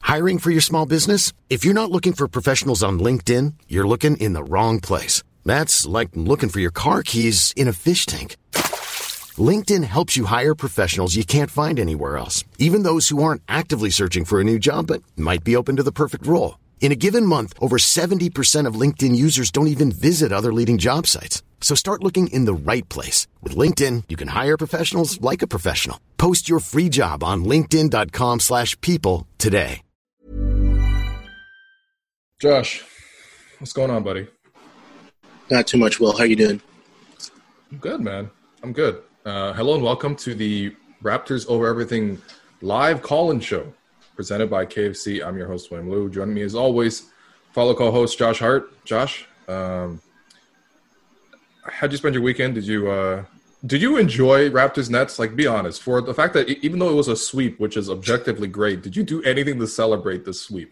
Hiring for your small business? If you're not looking for professionals on LinkedIn, you're looking in the wrong place. That's like looking for your car keys in a fish tank. LinkedIn helps you hire professionals you can't find anywhere else, even those who aren't actively searching for a new job but might be open to the perfect role. In a given month, over 70% of LinkedIn users don't even visit other leading job sites. So start looking in the right place. With LinkedIn, you can hire professionals like a professional. Post your free job on linkedin.com/people today. Josh, what's going on, buddy? Not too much, Will. How you doing? I'm good, man. I'm good. Hello and welcome to the Raptors Over Everything live call-in show presented by KFC. I'm your host, William Liu. Joining me as always, fellow co-host Josh Hart. Josh, how'd you spend your weekend? Did you enjoy Raptors Nets? Like, be honest. For the fact that even though it was a sweep, which is objectively great, did you do anything to celebrate this sweep?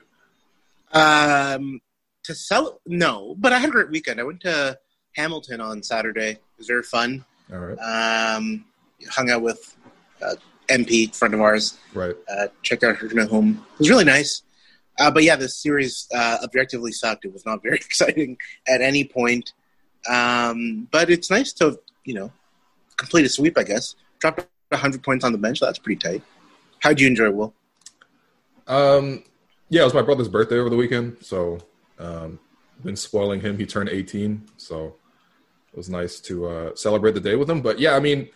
No, but I had a great weekend. I went to Hamilton on Saturday. It was very fun. All right. Hung out with MP, friend of ours. Right. Checked out her home. It was really nice. But yeah, this series objectively sucked. It was not very exciting at any point. But it's nice to, complete a sweep, I guess. Dropped 100 points on the bench. That's pretty tight. How'd you enjoy it, Will? Yeah, it was my brother's birthday over the weekend, so been spoiling him. He turned 18, so it was nice to celebrate the day with him. But yeah, I mean,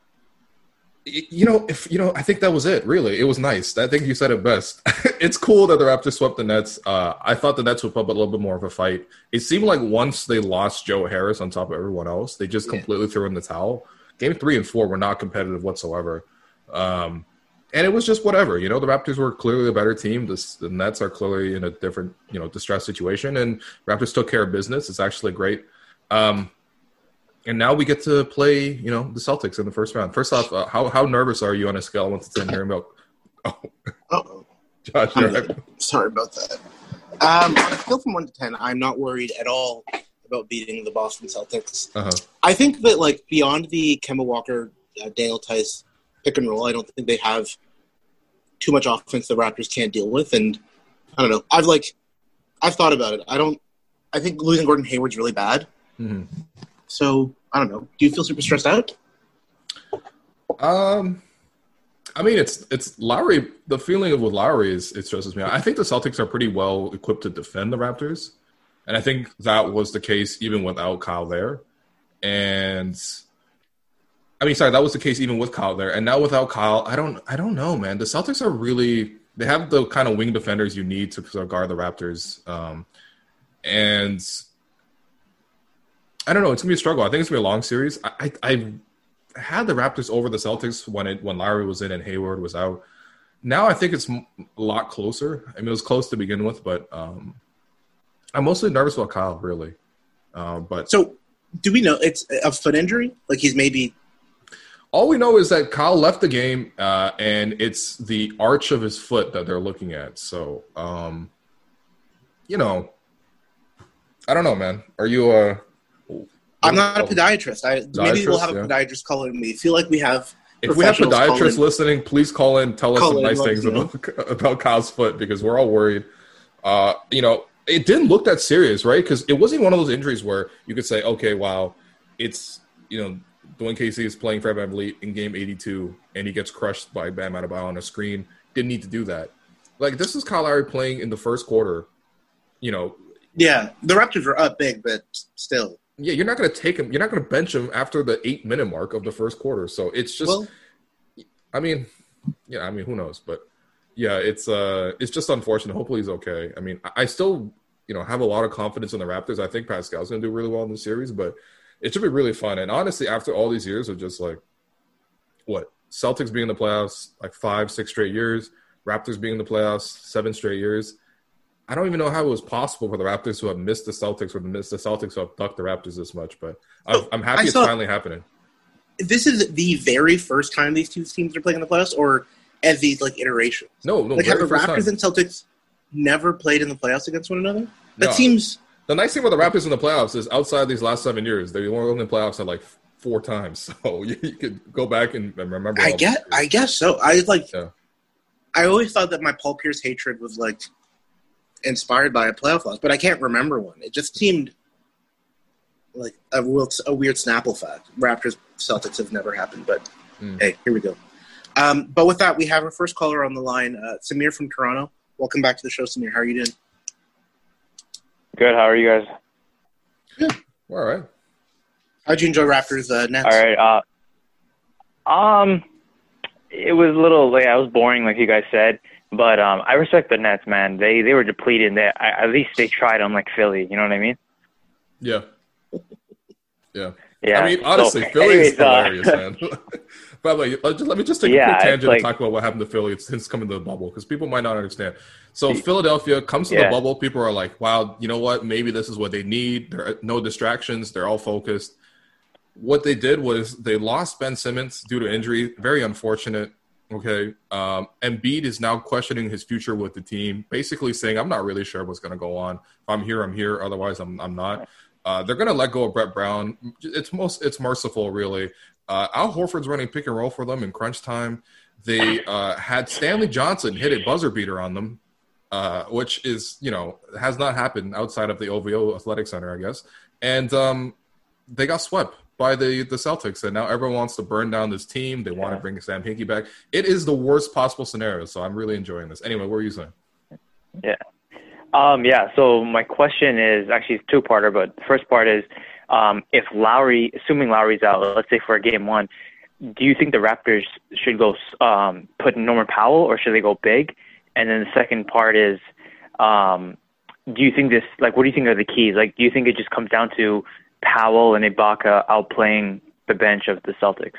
I think that was it. Really, it was nice. I think you said it best. It's cool that the Raptors swept the Nets. I thought the Nets would put up a little bit more of a fight. It seemed like once they lost Joe Harris on top of everyone else, they just completely threw in the towel. Game 3 and 4 were not competitive whatsoever. And it was just whatever. The Raptors were clearly a better team. The Nets are clearly in a different, distressed situation. And Raptors took care of business. It's actually great. And now we get to play, the Celtics in the first round. First off, how nervous are you on a scale of 1 to 10 hearing about? Uh-oh. Josh, sorry about that. On a scale from 1 to 10, I'm not worried at all about beating the Boston Celtics. Uh-huh. I think that, beyond the Kemba Walker, Daniel Tice pick and roll, I don't think they have too much offense the Raptors can't deal with. And I don't know. I've thought about it. I think losing Gordon Hayward's really bad. Mm-hmm. So I don't know. Do you feel super stressed out? I mean, it's Lowry. The feeling with Lowry it stresses me out. I think the Celtics are pretty well equipped to defend the Raptors. And I think that was the case even without Kyle there. That was the case even with Kyle there. And now without Kyle, I don't know, man. The Celtics are really – they have the kind of wing defenders you need to guard the Raptors. And I don't know. It's going to be a struggle. I think it's going to be a long series. I had the Raptors over the Celtics when Lowry was in and Hayward was out. Now I think it's a lot closer. I mean, it was close to begin with, but I'm mostly nervous about Kyle, really. So do we know it's a foot injury? Like he's maybe – all we know is that Kyle left the game, and it's the arch of his foot that they're looking at. So, I don't know, man. Are you I'm not a podiatrist. Maybe we'll have a podiatrist call in me. I feel like we have – If we have podiatrists listening, please call in. Tell us some nice things about Kyle's foot because we're all worried. It didn't look that serious, right? Because it wasn't one of those injuries where you could say, okay, wow, it's, Dwayne Casey is playing Fred VanVleet in game 82, and he gets crushed by Bam Adebayo on a screen. Didn't need to do that. This is Kyle Lowry playing in the first quarter, Yeah, the Raptors are up big, but still. Yeah, you're not going to take him. You're not going to bench him after the 8-minute mark of the first quarter. So it's just who knows? But, yeah, it's just unfortunate. Hopefully he's okay. I mean, I still, have a lot of confidence in the Raptors. I think Pascal's going to do really well in this series, but – it should be really fun. And honestly, after all these years of just Celtics being in the playoffs 5-6 straight years, Raptors being in the playoffs 7 straight years, I don't even know how it was possible for the Raptors to have missed the Celtics or missed the Celtics to have ducked the Raptors this much. But I'm happy it's finally happening. This is the very first time these two teams are playing in the playoffs, or as these iterations? No. Have the Raptors and Celtics never played in the playoffs against one another? That seems. The nice thing about the Raptors in the playoffs is outside these last 7 years, they were in the playoffs at 4 times. So you could go back and remember. I guess so. I always thought that my Paul Pierce hatred was like inspired by a playoff loss, but I can't remember one. It just seemed like a weird Snapple fact. Raptors Celtics have never happened, but hey, here we go. But with that, we have our first caller on the line, Samir from Toronto. Welcome back to the show, Samir. How are you doing? Good. How are you guys? Good. All right. How'd you enjoy Raptors Nets? All right. It was a little, it was boring, like you guys said. But I respect the Nets, man. They were depleted. At least they tried, unlike Philly. You know what I mean? Yeah. Yeah. Yeah. I mean, honestly, Philly is hilarious, man. By the way, let me just take a quick tangent and talk about what happened to Philly since coming to the bubble, because people might not understand. So Philadelphia comes to the bubble. People are like, wow, you know what? Maybe this is what they need. There are no distractions. They're all focused. What they did was they lost Ben Simmons due to injury. Very unfortunate. Okay. Embiid is now questioning his future with the team, basically saying, I'm not really sure what's going to go on. If I'm here, I'm here. Otherwise, I'm not. They're going to let go of Brett Brown. It's merciful, really. Al Horford's running pick and roll for them in crunch time. They had Stanley Johnson hit a buzzer beater on them, which is, has not happened outside of the OVO Athletic Center, I guess. And they got swept by the Celtics, and now everyone wants to burn down this team. They want to bring Sam Hinkie back. It is the worst possible scenario, so I'm really enjoying this. Anyway, what were you saying? Yeah. So my question is actually a two-parter, but the first part is, if assuming Lowry's out, let's say for a game one, do you think the Raptors should go put Norman Powell, or should they go big? And then the second part is, do you think what do you think are the keys? Like, do you think it just comes down to Powell and Ibaka outplaying the bench of the Celtics?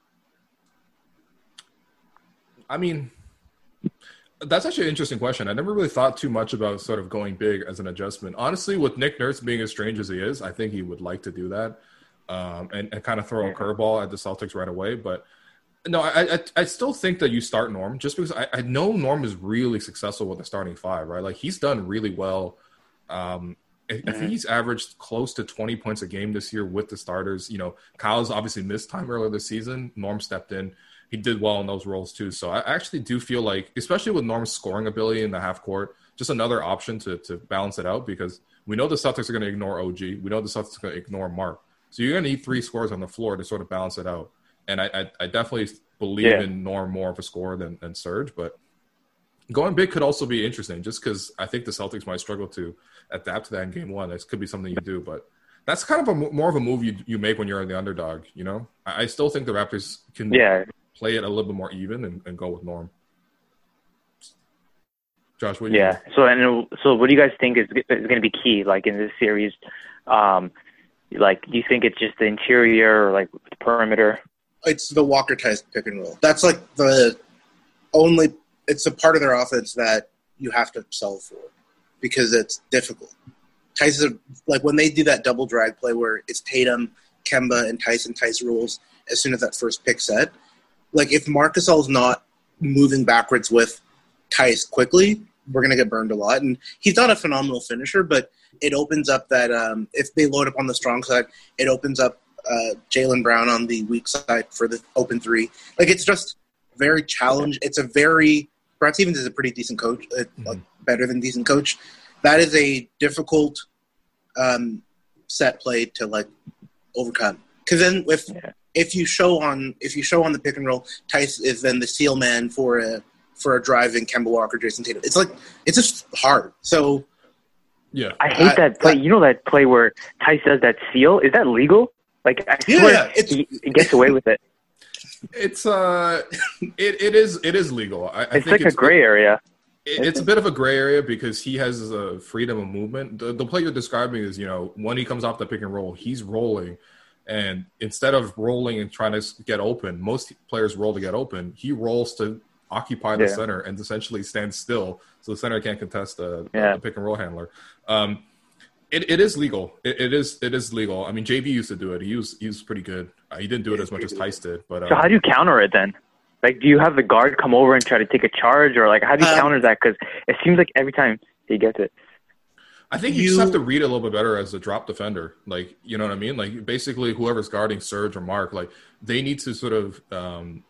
I mean, that's actually an interesting question. I never really thought too much about sort of going big as an adjustment. Honestly, with Nick Nurse being as strange as he is, I think he would like to do that and kind of throw a curveball at the Celtics right away. But no, I still think that you start Norm, just because I know Norm is really successful with the starting five, right? Like, he's done really well. I think he's averaged close to 20 points a game this year with the starters. Kyle's obviously missed time earlier this season. Norm stepped in. He did well in those roles too. So I actually do feel like, especially with Norm's scoring ability in the half court, just another option to balance it out, because we know the Celtics are going to ignore OG. We know the Celtics are going to ignore Mark. So you're going to need three scores on the floor to sort of balance it out. And I definitely believe in Norm more of a scorer than Serge, but going big could also be interesting, just because I think the Celtics might struggle to adapt to that in game one. This could be something you do, but that's kind of more of a move you make when you're the underdog, I still think the Raptors can play it a little bit more even and go with Norm. Josh, what do you think? So what do you guys think is going to be key, like, in this series? Do you think it's just the interior or, like, the perimeter? It's the Walker Theis pick and roll. That's like it's a part of their offense that you have to solve for, because it's difficult. Theis is like, when they do that double drag play where it's Tatum, Kemba, and Theis rules as soon as that first pick set. Like, if Marc Gasol's not moving backwards with Theis quickly, we're going to get burned a lot. And he's not a phenomenal finisher, but it opens up that if they load up on the strong side, it opens up Jaylen Brown on the weak side for the open three. Like, it's just very challenging. It's Brad Stevens is a pretty decent coach, like, better than decent coach. That is a difficult set play to, like, overcome. Because then if you show on the pick and roll, Theis is then the seal man for a driving Kemba Walker, Jason Tatum. It's just hard. So yeah, I hate that play. That play where Theis does that seal? Is that legal? Like, I swear he gets away with it. It's it is legal. I it's think like a gray area. It's a bit of a gray area because he has freedom of movement. The play you're describing is, when he comes off the pick and roll, he's rolling. And instead of rolling and trying to get open, most players roll to get open. He rolls to occupy the center and essentially stand still, so the center can't contest the pick and roll handler. It is legal. It is legal. I mean, JV used to do it. He was pretty good. He didn't do it as much as Theis did. But so how do you counter it then? Like, do you have the guard come over and try to take a charge, or like, how do you counter that? Because it seems like every time he gets it. I think you just have to read it a little bit better as a drop defender. Like, you know what I mean? Like, basically, whoever's guarding Serge or Mark, like, they need to sort of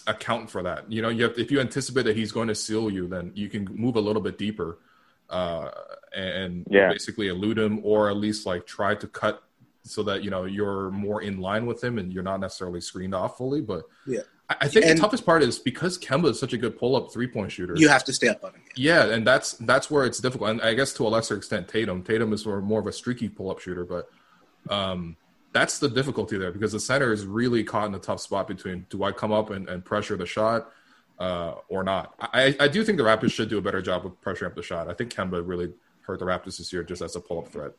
account for that. You know, if you anticipate that he's going to seal you, then you can move a little bit deeper and basically elude him, or at least like try to cut so that, you know, you're more in line with him and you're not necessarily screened off fully. But I think the toughest part is because Kemba is such a good pull-up three-point shooter. You have to stay up on him. Yeah, and that's where it's difficult. And I guess to a lesser extent, Tatum is more of a streaky pull-up shooter, but that's the difficulty there, because the center is really caught in a tough spot between, do I come up and pressure the shot or not? I do think the Raptors should do a better job of pressuring up the shot. I think Kemba really hurt the Raptors this year just as a pull-up threat.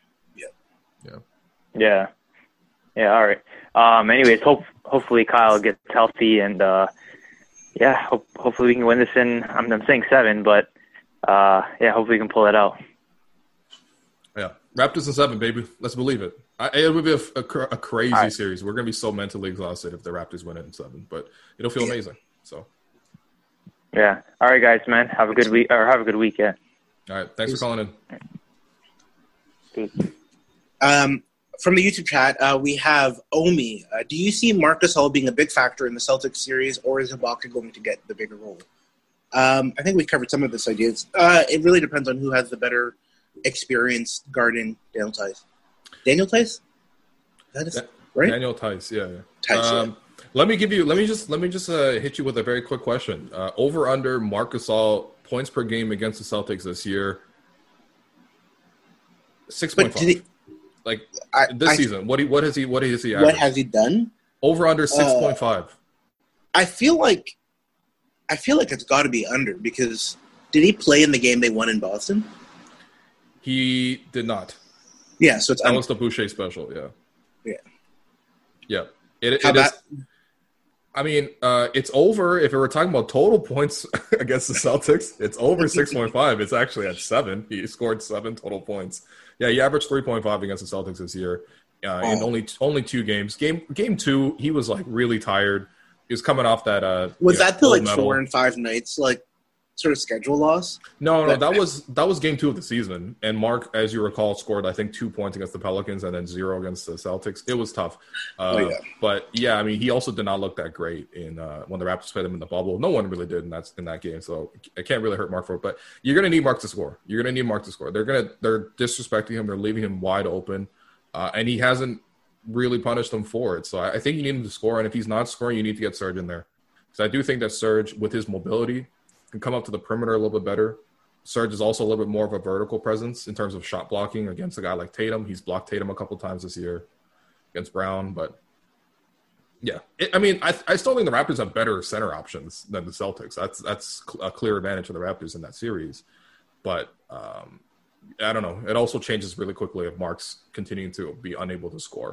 Yeah. All right. Anyways, hopefully Kyle gets healthy, and hopefully we can win this in. I'm saying 7, but hopefully we can pull it out. Yeah, Raptors in 7, baby. Let's believe it. It would be a crazy series. We're gonna be so mentally exhausted if the Raptors win it in 7, but it'll feel amazing. So. Yeah. All right, guys, man. Have a good week. Or have a good week. Yeah. All right. Thanks for calling in. Peace. From the YouTube chat, we have Omi. Do you see Marc Gasol being a big factor in the Celtics series, or is Ibaka going to get the bigger role? I think we covered some of this ideas. It really depends on who has the better experience guarding Daniel Theis. Daniel Theis? Right? Daniel Theis, yeah. Theis, Let me just hit you with a very quick question. Over under Marc Gasol points per game against the Celtics this year. 6.5. This season, what has he averaged? What has he done? Over under 6.5. I feel like it's got to be under, because did he play in the game they won in Boston? He did not. Yeah, so it's that was the Boucher special. Yeah. It How is. I mean, it's over. If we were talking about total points against the Celtics, it's over 6.5. It's actually at 7. He scored 7 total points. Yeah, he averaged 3.5 against the Celtics this year in only 2 games. Game 2, he was like really tired. He was coming off that. Was that the like medal. 4 and 5 nights like sort of schedule loss? No, that was game 2 of the season. And Mark, as you recall, scored I think 2 points against the Pelicans and then 0 against the Celtics. It was tough. But yeah, I mean, he also did not look that great in when the Raptors played him in the bubble. No one really did in that game, so I can't really hurt Mark for it. But you're gonna need Mark to score. They're disrespecting him. They're leaving him wide open, and he hasn't really punished them for it. So I think you need him to score. And if he's not scoring, you need to get Serge in there, because I do think that Serge, with his mobility, can come up to the perimeter a little bit better. Serge is also a little bit more of a vertical presence in terms of shot blocking against a guy like Tatum. He's blocked Tatum a couple times this year against Brown, but yeah, I still think the Raptors have better center options than the Celtics. That's a clear advantage for the Raptors in that series, but I don't know. It also changes really quickly if Mark's continuing to be unable to score.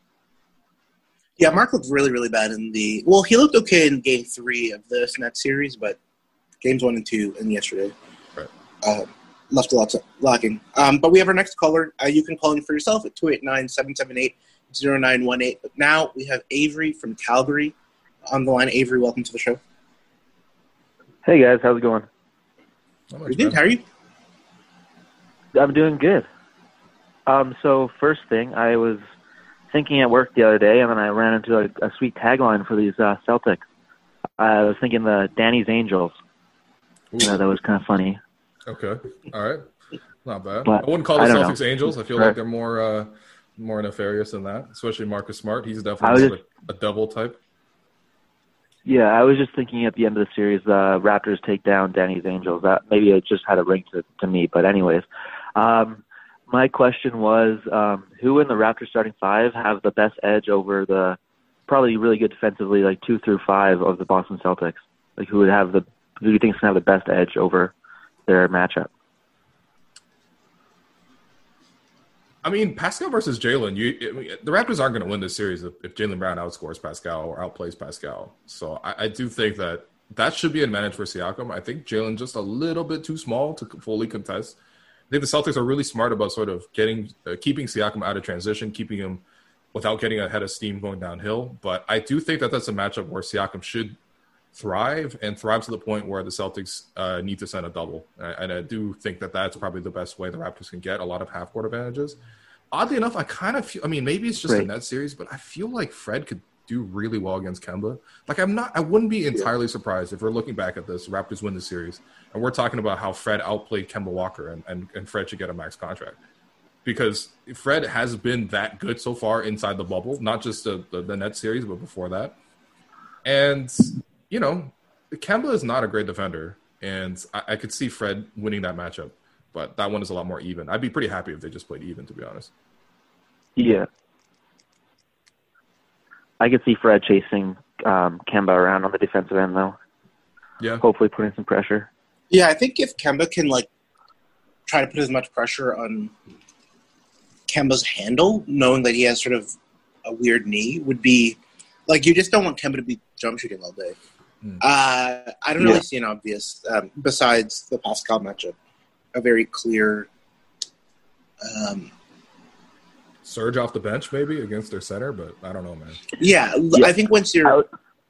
Yeah, Mark looked really, really bad he looked okay in Game 3 of this Nets series, but Games 1 and 2 and yesterday left a lot lacking. But we have our next caller. You can call in for yourself at 289-778-0918. But now we have Avery from Calgary on the line. Avery, welcome to the show. Hey, guys. How's it going? Pretty good. How are you? I'm doing good. So first thing, I was thinking at work the other day, and then I ran into a sweet tagline for these Celtics. I was thinking the Danny's Angels. That was kind of funny. Okay. All right. Not bad. But I wouldn't call the Celtics Angels. I feel like they're more nefarious than that, especially Marcus Smart. He's definitely a devil type. Yeah, I was just thinking at the end of the series, the Raptors take down Danny's Angels. Maybe it just had a ring to me. But anyways, my question was, who in the Raptors starting 5 have the best edge over the probably really good defensively, like 2 through 5 of the Boston Celtics? Like who do you think is going to have the best edge over their matchup? I mean, Pascal versus Jalen. The Raptors aren't going to win this series if Jaylen Brown outscores Pascal or outplays Pascal. So I do think that should be an advantage for Siakam. I think Jalen just a little bit too small to fully contest. I think the Celtics are really smart about sort of keeping Siakam out of transition, keeping him without getting ahead of steam going downhill. But I do think that that's a matchup where Siakam should thrive to the point where the Celtics need to send a double. And I do think that that's probably the best way the Raptors can get a lot of half-court advantages. Oddly enough, I kind of feel – I mean, maybe it's just a net series, but I feel like Fred could do really well against Kemba. Like I wouldn't be entirely surprised if we're looking back at this, Raptors win the series, and we're talking about how Fred outplayed Kemba Walker and Fred should get a max contract. Because Fred has been that good so far inside the bubble, not just the Nets series, but before that. And, you know, Kemba is not a great defender, and I could see Fred winning that matchup. But that one is a lot more even. I'd be pretty happy if they just played even, to be honest. Yeah. I could see Fred chasing Kemba around on the defensive end, though. Yeah. Hopefully putting some pressure. Yeah, I think if Kemba can, like, try to put as much pressure on Kemba's handle, knowing that he has sort of a weird knee, would be like, you just don't want Kemba to be jump shooting all day. I don't really see an obvious, besides the Pascal matchup, a very clear Surge off the bench maybe against their center, but I don't know, man. Yeah, I think once you're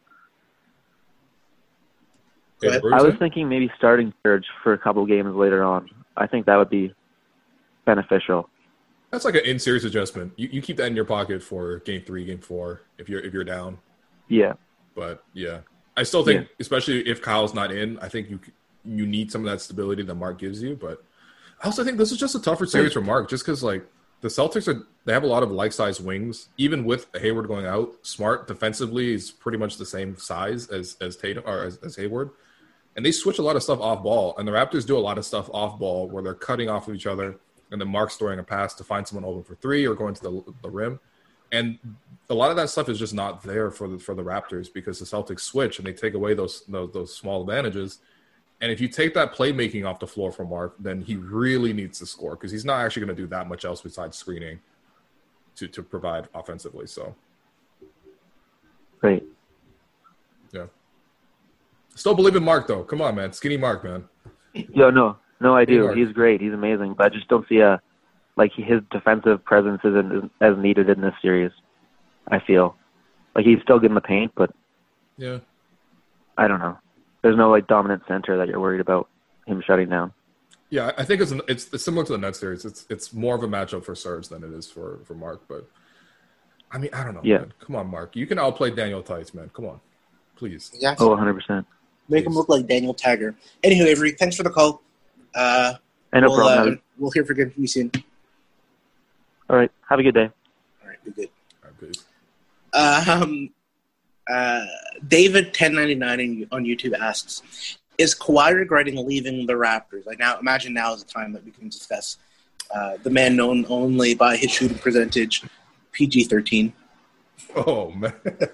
I was thinking maybe starting Surge for a couple games later on. I think that would be beneficial. That's like an in-series adjustment. You keep that in your pocket for game 3, game 4, if you're down. Yeah. But yeah, I still think, especially if Kyle's not in, I think you need some of that stability that Mark gives you. But I also think this is just a tougher series for Mark, just because like the Celtics they have a lot of like-sized wings. Even with Hayward going out, Smart defensively is pretty much the same size as Tatum or as Hayward, and they switch a lot of stuff off ball. And the Raptors do a lot of stuff off ball where they're cutting off of each other. And then Mark's throwing a pass to find someone open for 3 or going to the rim. And a lot of that stuff is just not there for the Raptors because the Celtics switch and they take away those small advantages. And if you take that playmaking off the floor from Mark, then he really needs to score because he's not actually going to do that much else besides screening to provide offensively. So, great. Yeah. Still believe in Mark, though. Come on, man. Skinny Mark, man. No, I do. He's great. He's amazing. But I just don't see his defensive presence isn't as needed in this series. I feel like he's still good in the paint, but yeah, I don't know. There's no like dominant center that you're worried about him shutting down. Yeah, I think it's similar to the Nets series. It's more of a matchup for Serge than it is for Mark. But I mean, I don't know. Yeah, man. Come on, Mark. You can outplay Daniel Tice, man. Come on, please. Yeah. 100%. Make him look like Daniel Tagger. Anywho, Avery, thanks for the call. No problem. We'll hear from you soon. All right. Have a good day. All right. Be good. All right, peace. David 1099 on YouTube asks, is Kawhi regretting leaving the Raptors? Like now, imagine now is the time that we can discuss the man known only by his shooting percentage, PG-13. Oh man.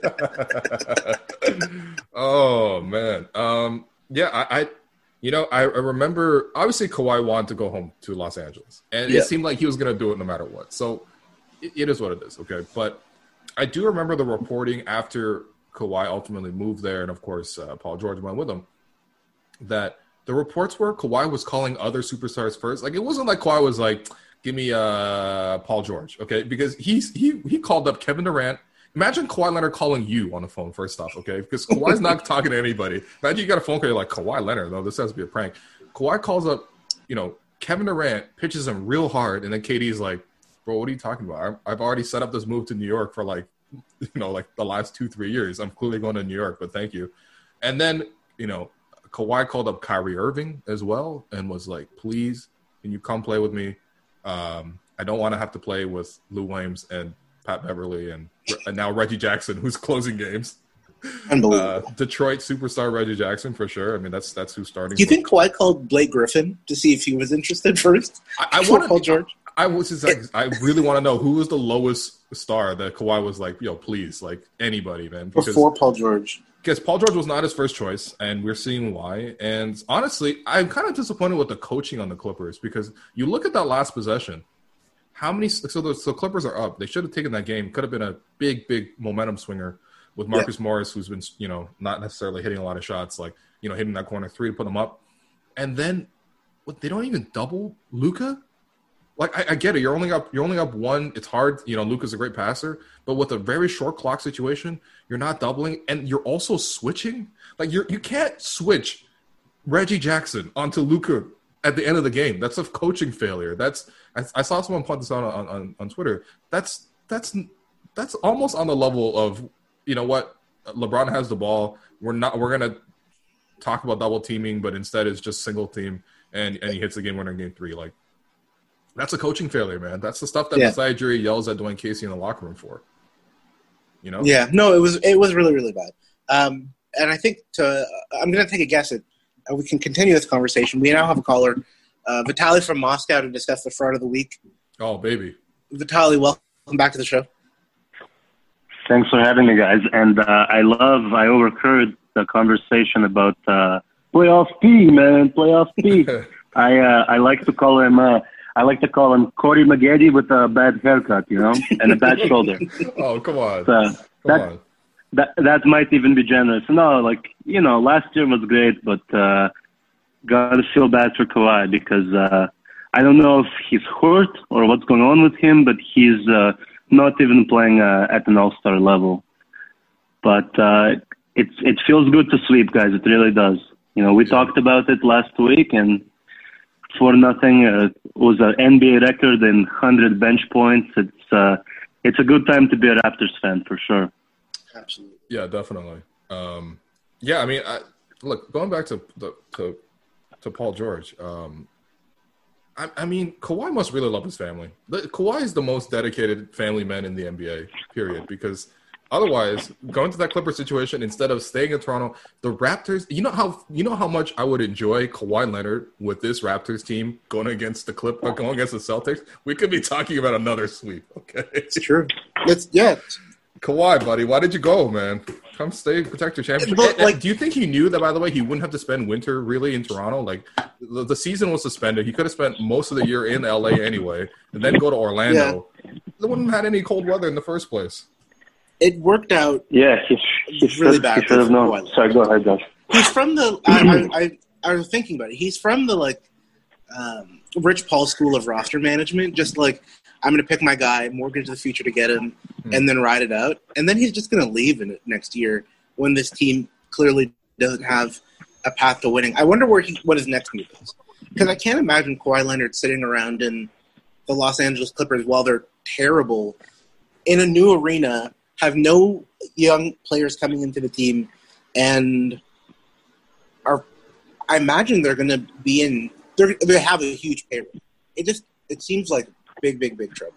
Oh man. Yeah, I remember obviously Kawhi wanted to go home to Los Angeles, and it seemed like he was going to do it no matter what. So it is what it is, okay? But I do remember the reporting after Kawhi ultimately moved there, and of course Paul George went with him, that the reports were Kawhi was calling other superstars first. Like it wasn't like Kawhi was like, give me Paul George, okay? Because he called up Kevin Durant. Imagine Kawhi Leonard calling you on the phone first off, okay? Because Kawhi's not talking to anybody. Imagine you got a phone call, you're like, Kawhi Leonard, no, this has to be a prank. Kawhi calls up, Kevin Durant, pitches him real hard, and then KD's like, bro, what are you talking about? I've already set up this move to New York for like the last 2-3 years. I'm clearly going to New York, but thank you. And then, Kawhi called up Kyrie Irving as well and was like, please, can you come play with me? I don't want to have to play with Lou Williams and Pat Beverly and now Reggie Jackson, who's closing games. Unbelievable. Detroit superstar Reggie Jackson for sure. I mean, that's who's starting. Do you think Kawhi called Blake Griffin to see if he was interested first? I want Paul George. I really want to know who was the lowest star that Kawhi was like, please, like anybody, man. Before Paul George. Because Paul George was not his first choice, and we're seeing why. And honestly, I'm kind of disappointed with the coaching on the Clippers because you look at that last possession. How many? So Clippers are up. They should have taken that game. Could have been a big momentum swinger with Marcus Morris, who's been not necessarily hitting a lot of shots, like hitting that corner 3 to put them up. And then they don't even double Luka. Like I get it. You're only up 1. It's hard. Luka's a great passer, but with a very short clock situation, you're not doubling, and you're also switching. Like you can't switch Reggie Jackson onto Luka at the end of the game. That's a coaching failure. I saw someone put this on Twitter. That's almost on the level of you know what, LeBron has the ball. We're gonna talk about double teaming, but instead it's just single team, and he hits the game winner in game 3. Like, that's a coaching failure, man. That's the stuff that Masai Ujiri yells at Dwayne Casey in the locker room for. You know? Yeah, no, it was really, really bad. And I think I'm going to take a guess at we can continue this conversation. We now have a caller, Vitaly from Moscow, to discuss the fraud of the week. Oh, baby. Vitaly, welcome back to the show. Thanks for having me, guys. And I overheard the conversation about playoff P, man, playoff P. I like to call him Corey Maggette with a bad haircut, you know, and a bad shoulder. Oh, come on. So, that might even be generous. No, like, you know, last year was great, but gotta feel bad for Kawhi because I don't know if he's hurt or what's going on with him, but he's not even playing at an all-star level. But it feels good to sweep, guys. It really does. You know, we talked about it last week, and 4-0 was an NBA record in 100 bench points. It's a good time to be a Raptors fan for sure. Absolutely. Yeah, definitely. Yeah, I mean, look, going back to Paul George. I mean, Kawhi must really love his family. Kawhi is the most dedicated family man in the NBA, period. Because otherwise, going to that Clippers situation instead of staying in Toronto, the Raptors. You know how much I would enjoy Kawhi Leonard with this Raptors team going against the Celtics. We could be talking about another sweep. Okay, it's true. Kawhi, buddy, why did you go, man? Come stay, protect your championship. But, like, do you think he knew that, by the way, he wouldn't have to spend winter really in Toronto? Like, the season was suspended. He could have spent most of the year in LA anyway, and then go to Orlando. Yeah. They wouldn't have had any cold weather in the first place. It worked out. Yeah, he's really bad. He should have known. Sorry, go ahead, Josh. He's from the. I was thinking about it. He's from the Rich Paul school of roster management. Just like, I'm going to pick my guy, mortgage the future to get him, and then ride it out. And then he's just going to leave in it next year when this team clearly doesn't have a path to winning. I wonder what his next move is. Because I can't imagine Kawhi Leonard sitting around in the Los Angeles Clippers while they're terrible in a new arena, have no young players coming into the team, and I imagine they're going to be in – they have a huge payroll. It seems like big trouble.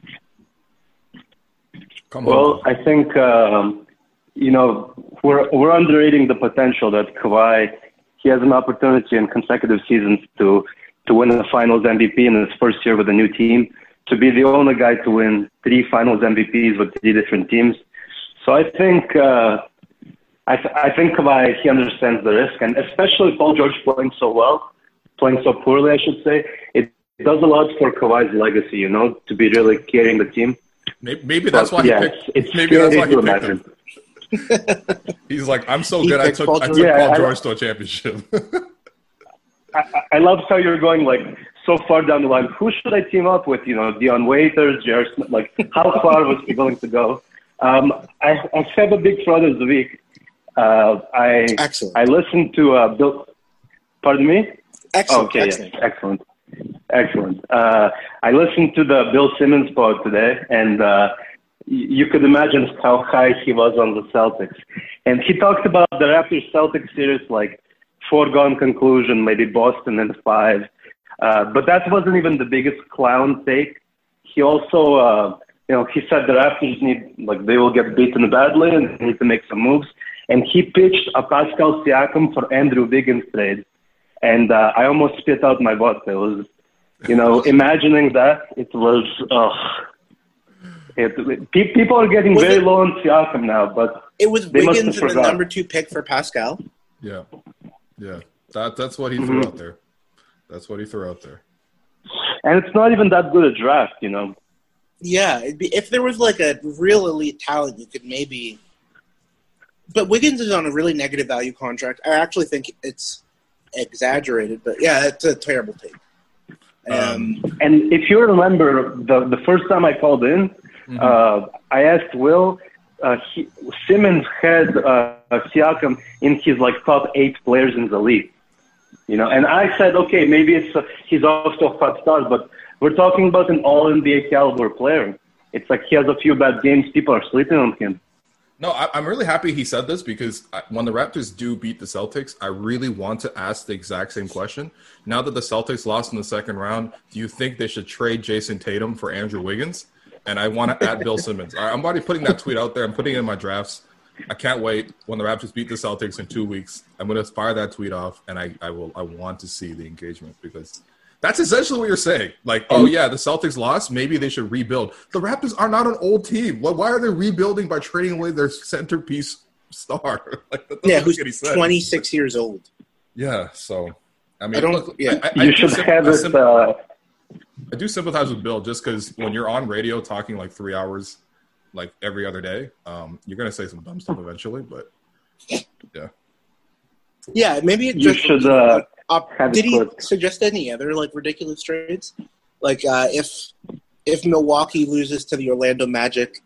Well, I think you know, we're underrating the potential that Kawhi. He has an opportunity in consecutive seasons to win the Finals MVP in his first year with a new team, to be the only guy to win 3 Finals MVPs with 3 different teams. So I think I think Kawhi, he understands the risk, and especially Paul George playing so poorly, I should say. It does a lot for Kawhi's legacy, you know, to be really carrying the team. Maybe that's why he picked. Maybe that's why he picked him. He's like, I'm so good. I took Paul George to a championship. I love how you're going like so far down the line. Who should I team up with? You know, Dion Waiters, J.R. Smith. Like, how far was he willing to go? I said a big fraud of the week. Excellent. I listened to Bill. Pardon me? Excellent. Okay, excellent. Yeah, excellent. I listened to the Bill Simmons pod today, and you could imagine how high he was on the Celtics. And he talked about the Raptors-Celtics series like foregone conclusion, maybe Boston in 5. But that wasn't even the biggest clown take. He also, he said the Raptors they will get beaten badly and need to make some moves. And he pitched a Pascal Siakam for Andrew Wiggins trade. And I almost spit out my vodka. It was, imagining that, it was, people are getting very low on Siakam now, but it was Wiggins and the number 2 pick for Pascal. Yeah. That's what he threw out there. That's what he threw out there. And it's not even that good a draft, Yeah, if there was like a real elite talent, you could maybe. But Wiggins is on a really negative value contract. I actually think it's exaggerated, but yeah, it's a terrible take. And if you remember, the first time I called in, I asked Will. Simmons had Siakam in his top 8 players in the league, and I said, okay, maybe he's off to a hot start, but we're talking about an all NBA caliber player. It's like he has a few bad games, people are sleeping on him. No, I'm really happy he said this because when the Raptors do beat the Celtics, I really want to ask the exact same question. Now that the Celtics lost in the second round, do you think they should trade Jason Tatum for Andrew Wiggins? And I want to add Bill Simmons. I'm already putting that tweet out there. I'm putting it in my drafts. I can't wait when the Raptors beat the Celtics in 2 weeks. I'm going to fire that tweet off, and I want to see the engagement because that's essentially what you're saying. Like, oh, yeah, the Celtics lost. Maybe they should rebuild. The Raptors are not an old team. Why are they rebuilding by trading away their centerpiece star? Like, that yeah, who's 26 years old. Yeah, so, I mean, you should have it. I do sympathize with Bill just because when you're on radio talking like 3 hours, like every other day, you're going to say some dumb stuff eventually, but yeah. Yeah, maybe it you just should did he suggest any other like ridiculous trades? Like if Milwaukee loses to the Orlando Magic,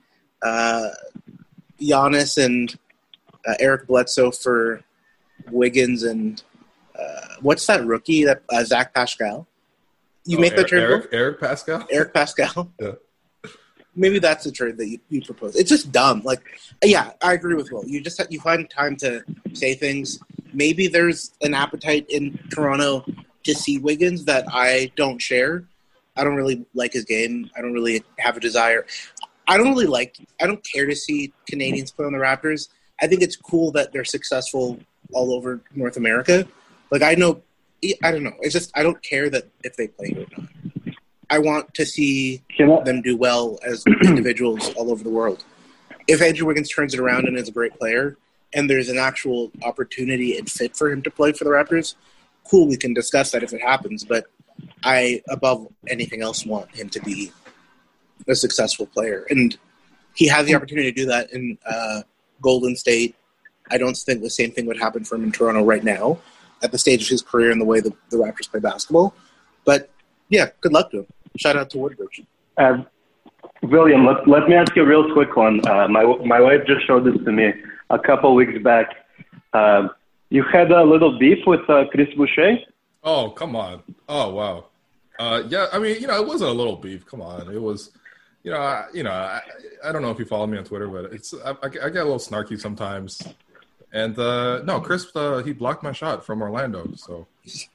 Giannis and Eric Bledsoe for Wiggins and what's that rookie that Zach Pascal? You make that trade? Eric Pascal? Eric Pascal? Yeah. Maybe that's the trade that you propose. It's just dumb. Like, yeah, I agree with Will. You find time to say things. Maybe there's an appetite in Toronto to see Wiggins that I don't share. I don't really like his game. I don't really have a desire. I don't care to see Canadians play on the Raptors. I think it's cool that they're successful all over North America. Like, I don't know. It's just, I don't care that if they play or not. I want to see them do well as individuals all over the world. If Andrew Wiggins turns it around and is a great player, and there's an actual opportunity and fit for him to play for the Raptors, cool, we can discuss that if it happens. But I, above anything else, want him to be a successful player. And he had the opportunity to do that in Golden State. I don't think the same thing would happen for him in Toronto right now at the stage of his career and the way the Raptors play basketball. But, yeah, good luck to him. Shout out to Woodbridge. William, let me ask you a real quick one. My wife just showed this to me a couple weeks back. You had a little beef with Chris Boucher? Oh, come on. Oh, wow. Yeah, I mean, it wasn't a little beef. Come on. It was, I don't know if you follow me on Twitter, but I get a little snarky sometimes. And, no, Chris, he blocked my shot from Orlando. So,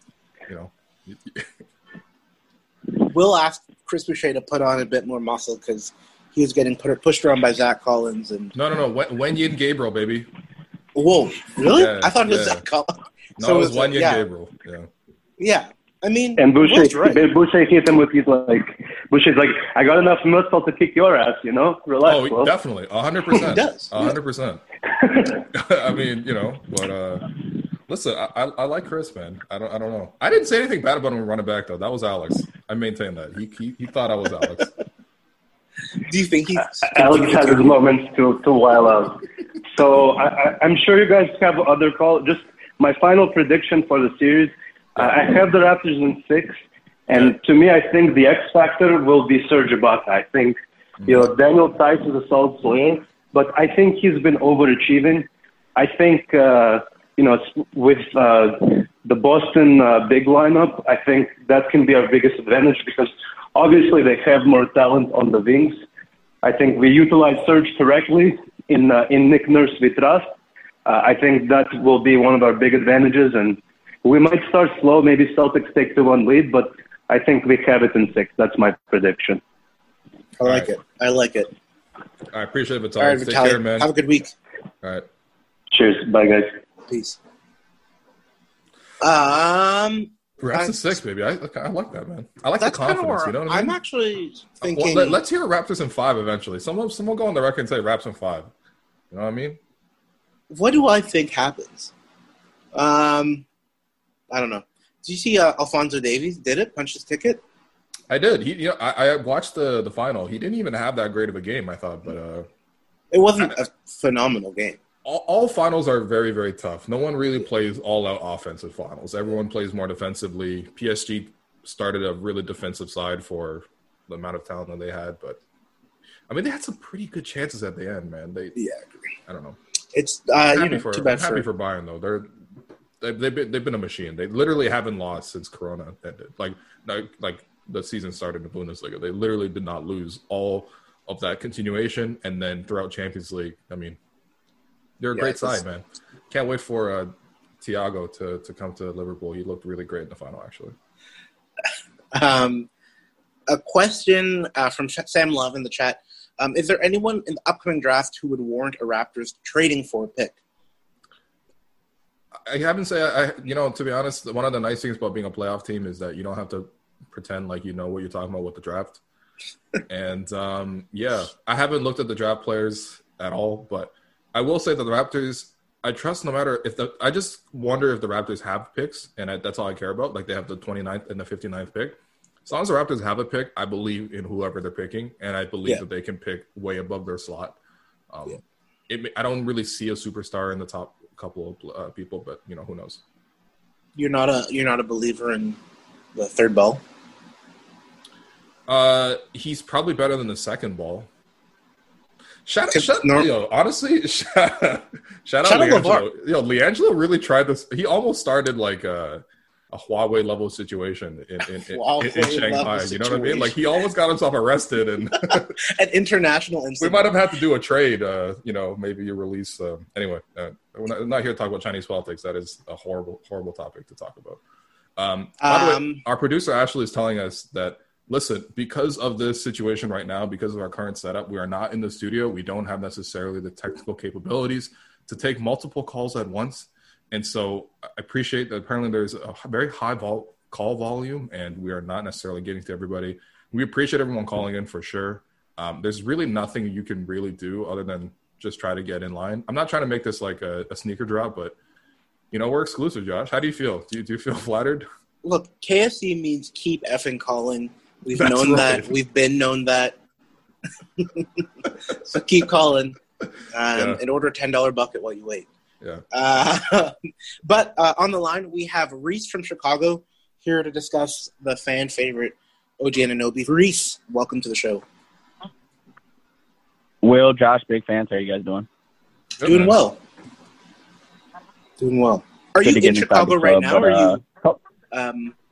Will ask Chris Boucher to put on a bit more muscle because he was getting pushed around by Zach Collins. And No. Wenyen Gabriel, baby. Whoa, really? Yeah, I thought it was Zach Collins. No, it was Wenyen Gabriel. Yeah. Yeah. I mean, and Boucher, right. Boucher hit him with his Boucher's like, I got enough muscle to kick your ass, Relax. Oh, definitely. 100%. He does. 100%. I mean, but listen, I like Chris, man. I don't know. I didn't say anything bad about him running back though. That was Alex. I maintain that. He thought I was Alex. Do you think Alex has his moments to while out. So I'm sure you guys have other calls. Just my final prediction for the series. I have the Raptors in 6, and to me, I think the X factor will be Serge Ibaka. I think Daniel Theis is a solid player, but I think he's been overachieving. I think with the Boston big lineup, I think that can be our biggest advantage because obviously they have more talent on the wings. I think we utilize Serge correctly in Nick Nurse we trust. I think that will be one of our big advantages, and we might start slow. Maybe Celtics take the 1 lead, but I think we have it in 6. That's my prediction. I like it. I appreciate it, Vitaly. All right, Take care, man. Have a good week. All right. Cheers. Bye, guys. Peace. Perhaps in 6, baby. I like that, man. I like the confidence. You know what I mean? I'm actually thinking. Well, let's hear Raptors in 5 eventually. Someone go on the record and say Raps in 5. You know what I mean? What do I think happens? I don't know. Did you see Alphonso Davies did it? Punch his ticket? I did. I watched the final. He didn't even have that great of a game, I thought, but it wasn't a phenomenal game. All finals are very, very tough. No one really plays all-out offensive finals. Everyone plays more defensively. PSG started a really defensive side for the amount of talent that they had, but I mean, they had some pretty good chances at the end, man. I don't know. It's I'm happy for Bayern though. They've been a machine. They literally haven't lost since Corona ended. Like the season started in the Bundesliga. They literally did not lose all of that continuation, and then throughout Champions League, I mean, They're a great side, man. Can't wait for Thiago to come to Liverpool. He looked really great in the final, actually. A question from Sam Love in the chat. Is there anyone in the upcoming draft who would warrant a Raptors trading for a pick? I haven't said, to be honest, one of the nice things about being a playoff team is that you don't have to pretend like you know what you're talking about with the draft. And, I haven't looked at the draft players at all, but I will say that the Raptors, I trust no matter I just wonder if the Raptors have picks, and that's all I care about. Like, they have the 29th and the 59th pick. As long as the Raptors have a pick, I believe in whoever they're picking, and I believe that they can pick way above their slot. I don't really see a superstar in the top couple of people, but who knows? You're not a believer in the third ball? He's probably better than the second ball. Honestly, shout out LiAngelo. LiAngelo really tried this. He almost started like a Huawei level situation in Shanghai. You know what I mean? Like, he almost got himself arrested and an international incident. We might have had to do a trade. Maybe you release. Anyway, we're not here to talk about Chinese politics. That is a horrible, horrible topic to talk about. By the way, our producer Ashley is telling us that, listen, because of this situation right now, because of our current setup, we are not in the studio. We don't have necessarily the technical capabilities to take multiple calls at once. And so I appreciate that apparently there's a very high call volume, and we are not necessarily getting to everybody. We appreciate everyone calling in for sure. There's really nothing you can really do other than just try to get in line. I'm not trying to make this like a sneaker drop, but, we're exclusive, Josh. How do you feel? Do you feel flattered? Look, KFC means keep effing calling. We've known that. We've been known that. So keep calling and order a $10 bucket while you wait. Yeah. But on the line, we have Reese from Chicago here to discuss the fan favorite OG Anunoby. Reese, welcome to the show. Will, Josh, big fans. How are you guys doing? Doing well. Doing well. Are you in Chicago right now? Or are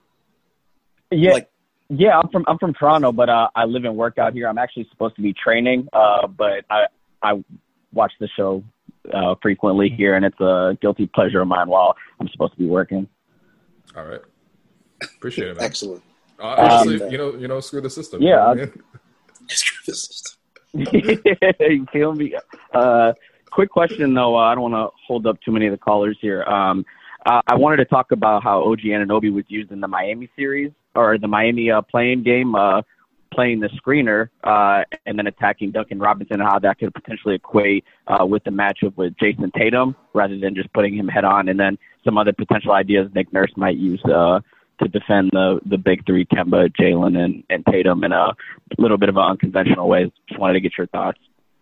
you? Yeah, I'm from Toronto, but I live and work out here. I'm actually supposed to be training, but I watch the show frequently here, and it's a guilty pleasure of mine while I'm supposed to be working. All right, appreciate it, man. Excellent. Honestly, screw the system. Yeah, screw the system. You feel me? Quick question though. I don't want to hold up too many of the callers here. I wanted to talk about how OG Anunoby was used in the Miami series, or the Miami playing game, playing the screener and then attacking Duncan Robinson, and how that could potentially equate with the matchup with Jason Tatum rather than just putting him head on, and then some other potential ideas Nick Nurse might use to defend the big three, Kemba, Jalen, and Tatum in a little bit of an unconventional way. Just wanted to get your thoughts.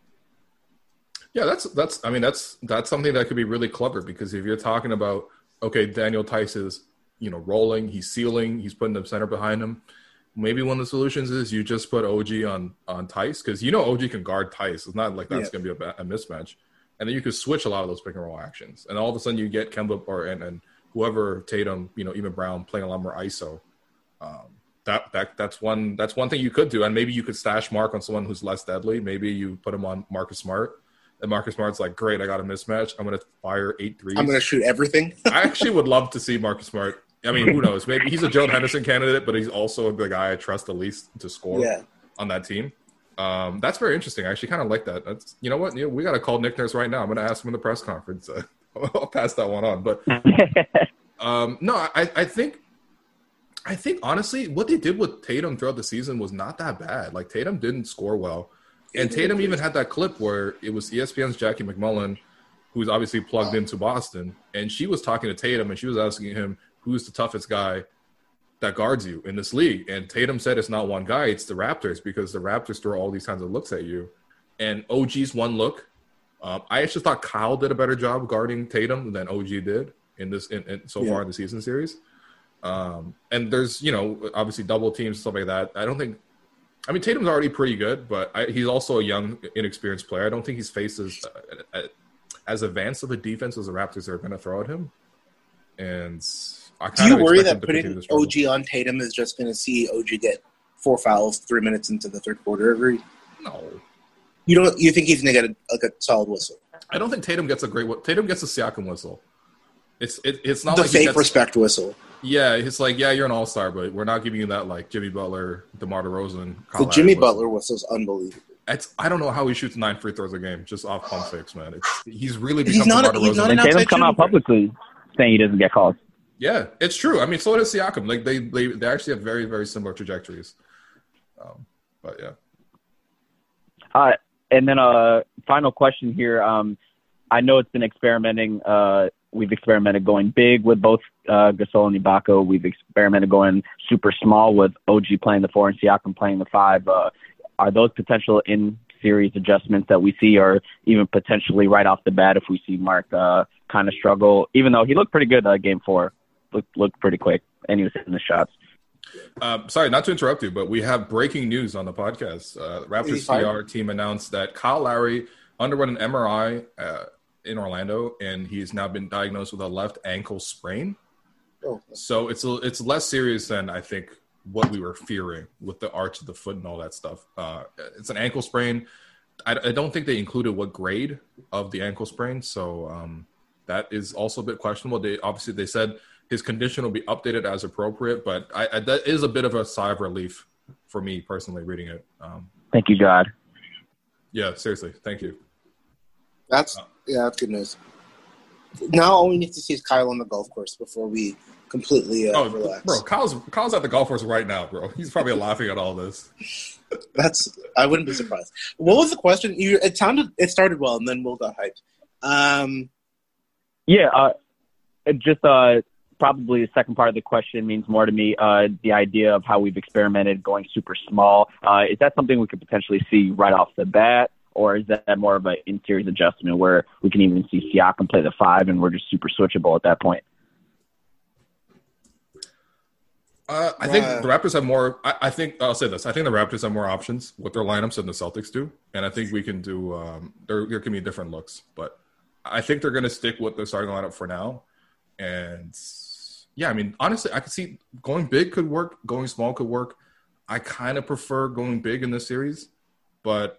Yeah, that's something that could be really clever, because if you're talking about, okay, Daniel Tice is, rolling, he's sealing, he's putting the center behind him. Maybe one of the solutions is you just put OG on Tice, because OG can guard Tice. It's not like that's going to be a mismatch. And then you could switch a lot of those pick and roll actions. And all of a sudden you get Kemba and whoever, Tatum, even Brown, playing a lot more ISO. That's one thing you could do. And maybe you could stash Mark on someone who's less deadly. Maybe you put him on Marcus Smart. And Marcus Smart's like, great, I got a mismatch. I'm going to fire 8 threes. I'm going to shoot everything. I actually would love to see Marcus Smart. I mean, who knows? Maybe he's a Joe Henderson candidate, but he's also the guy I trust the least to score on that team. That's very interesting. I actually kind of like that. That's, you know what? We got to call Nick Nurse right now. I'm going to ask him in the press conference. I'll pass that one on. But no, I think honestly, what they did with Tatum throughout the season was not that bad. Like, Tatum didn't score well. And Tatum even had that clip where it was ESPN's Jackie McMullen, who's obviously plugged into Boston, and she was talking to Tatum, and she was asking him, who's the toughest guy that guards you in this league? And Tatum said it's not one guy, it's the Raptors, because the Raptors throw all these kinds of looks at you. And OG's one look, I actually thought Kyle did a better job guarding Tatum than OG did so far in the season series. And there's, obviously double teams, stuff like that. Tatum's already pretty good, but he's also a young, inexperienced player. I don't think he's faced as advanced of a defense as the Raptors are going to throw at him. And do you worry that putting OG on Tatum is just going to see OG get 4 fouls 3 minutes into the third quarter? No. You think he's going to get a solid whistle? I don't think Tatum gets a Tatum gets a Siakam whistle. It's not The like he fake gets, respect whistle. Yeah, it's like, yeah, you're an all-star, but we're not giving you that like Jimmy Butler, DeMar DeRozan. The Jimmy Butler whistle is unbelievable. I don't know how he shoots 9 free throws a game just off pump fakes, man. He's really become not DeMar an DeRozan. And Tatum's come out publicly saying he doesn't get calls. Yeah, it's true. I mean, so does Siakam. Like they actually have very, very similar trajectories. But yeah. And then final question here. I know it's been experimenting. We've experimented going big with both Gasol and Ibaka. We've experimented going super small with OG playing the 4 and Siakam playing the 5. Are those potential in-series adjustments that we see, or even potentially right off the bat if we see Mark kind of struggle? Even though he looked pretty good Game 4, looked pretty quick, and he was hitting the shots. Sorry, not to interrupt you, but we have breaking news on the podcast. Raptors PR team announced that Kyle Lowry underwent an MRI in Orlando, and he's now been diagnosed with a left ankle sprain. Oh. So it's less serious than I think what we were fearing with the arch of the foot and all that stuff. It's an ankle sprain. I don't think they included what grade of the ankle sprain, so that is also a bit questionable. They said his condition will be updated as appropriate, but that is a bit of a sigh of relief for me personally reading it. Thank you, God. Yeah, seriously, thank you. That's good news. Now all we need to see is Kyle on the golf course before we completely relax. Bro, Kyle's at the golf course right now, bro. He's probably laughing at all this. I wouldn't be surprised. What was the question? It started well, and then Will got hyped. Just probably the second part of the question means more to me. The idea of how we've experimented going super small. Is that something we could potentially see right off the bat? Or is that more of an in-series adjustment where we can even see Siakam play the 5 and we're just super switchable at that point? I think the Raptors have more. I think I'll say this. I think the Raptors have more options with their lineups than the Celtics do, and I think we can do. There can be different looks, but I think they're going to stick with their starting lineup for now. And yeah, I mean, honestly, I could see going big could work, going small could work. I kind of prefer going big in this series, but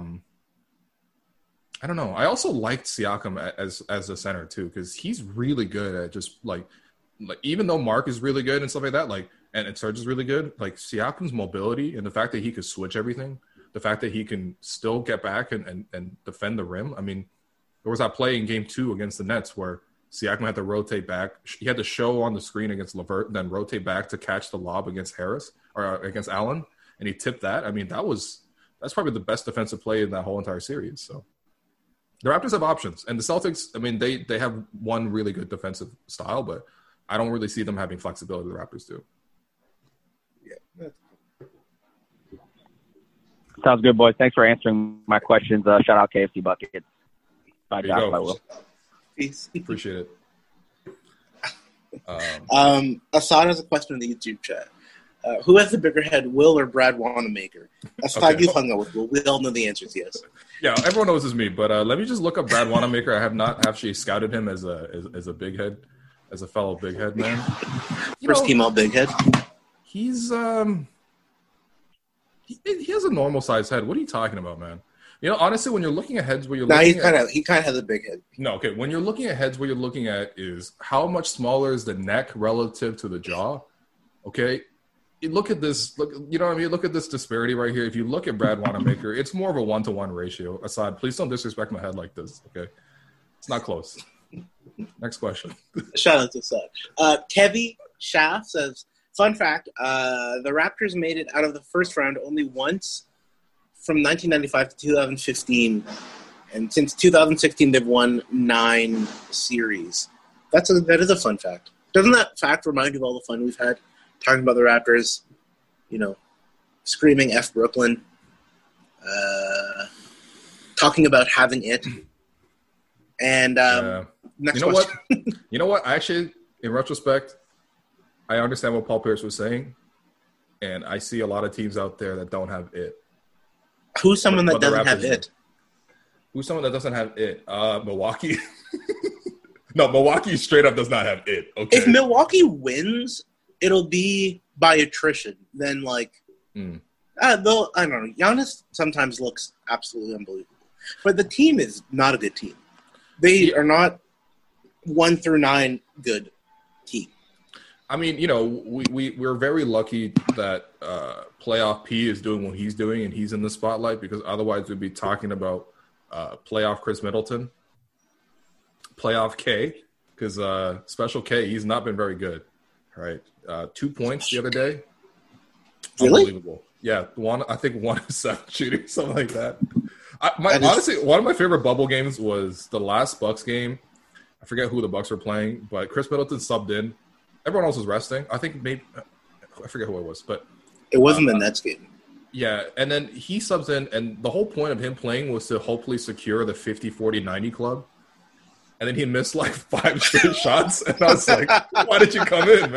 I don't know. I also liked Siakam as a center too, because he's really good at just like even though Mark is really good and stuff like that, like and Serge is really good, like Siakam's mobility and the fact that he could switch everything, the fact that he can still get back and defend the rim. I mean, there was that play in Game 2 against the Nets where Siakam had to rotate back. He had to show on the screen against LeVert and then rotate back to catch the lob against Harris or against Allen, and he tipped that. I mean, that's probably the best defensive play in that whole entire series. So the Raptors have options, and the Celtics, I mean, they have one really good defensive style, but I don't really see them having flexibility the Raptors do. Yeah. Sounds good, boys. Thanks for answering my questions. Shout out KFC Buckets. Bye, There you Josh. go. Bye, Will. Peace. Appreciate it. Assad has a question in the YouTube chat. Who has the bigger head, Will or Brad Wanamaker? Assad, you've hung out with Will. We all know the answer is yes. Yeah, everyone knows it's me, but let me just look up Brad Wanamaker. I have not actually scouted him as a big head, as a fellow big head man. First team all big head. He's he has a normal sized head. What are you talking about, man? You know, honestly, when you're looking at heads, where you're looking he kind of has a big head. No, okay. When you're looking at heads, what you're looking at is how much smaller is the neck relative to the jaw. Okay, you look at this. You know what I mean? Look at this disparity right here. If you look at Brad Wanamaker, it's more of a 1-to-1 ratio. Assad, please don't disrespect my head like this. Okay, it's not close. Next question. Shout out to Assad. Kevy Schaff says, fun fact, the Raptors made it out of the first round only once from 1995 to 2015. And since 2016, they've won 9 series. That is a fun fact. Doesn't that fact remind you of all the fun we've had talking about the Raptors? You know, screaming F Brooklyn, talking about having it. And next question. You know what? Actually, in retrospect, I understand what Paul Pierce was saying, and I see a lot of teams out there that don't have it. Who's someone that doesn't have it? Who's someone that doesn't have it? Milwaukee. No, Milwaukee straight up does not have it. Okay. If Milwaukee wins, it'll be by attrition. Then, I don't know. Giannis sometimes looks absolutely unbelievable, but the team is not a good team. They are not 1 through 9 good team. I mean, we're very lucky that Playoff P is doing what he's doing and he's in the spotlight, because otherwise we'd be talking about Playoff Chris Middleton, Playoff K, because Special K, he's not been very good, right? 2 points the other day. Really? Unbelievable. Yeah, I think 1 of 7 shooting, something like that. Honestly, one of my favorite bubble games was the last Bucks game. I forget who the Bucks were playing, but Chris Middleton subbed in. Everyone else was resting. I think maybe I forget who it was, but it wasn't the Nets game. Yeah, and then he subs in, and the whole point of him playing was to hopefully secure the 50-40-90 club. And then he missed like 5 straight shots, and I was like, "Why did you come in,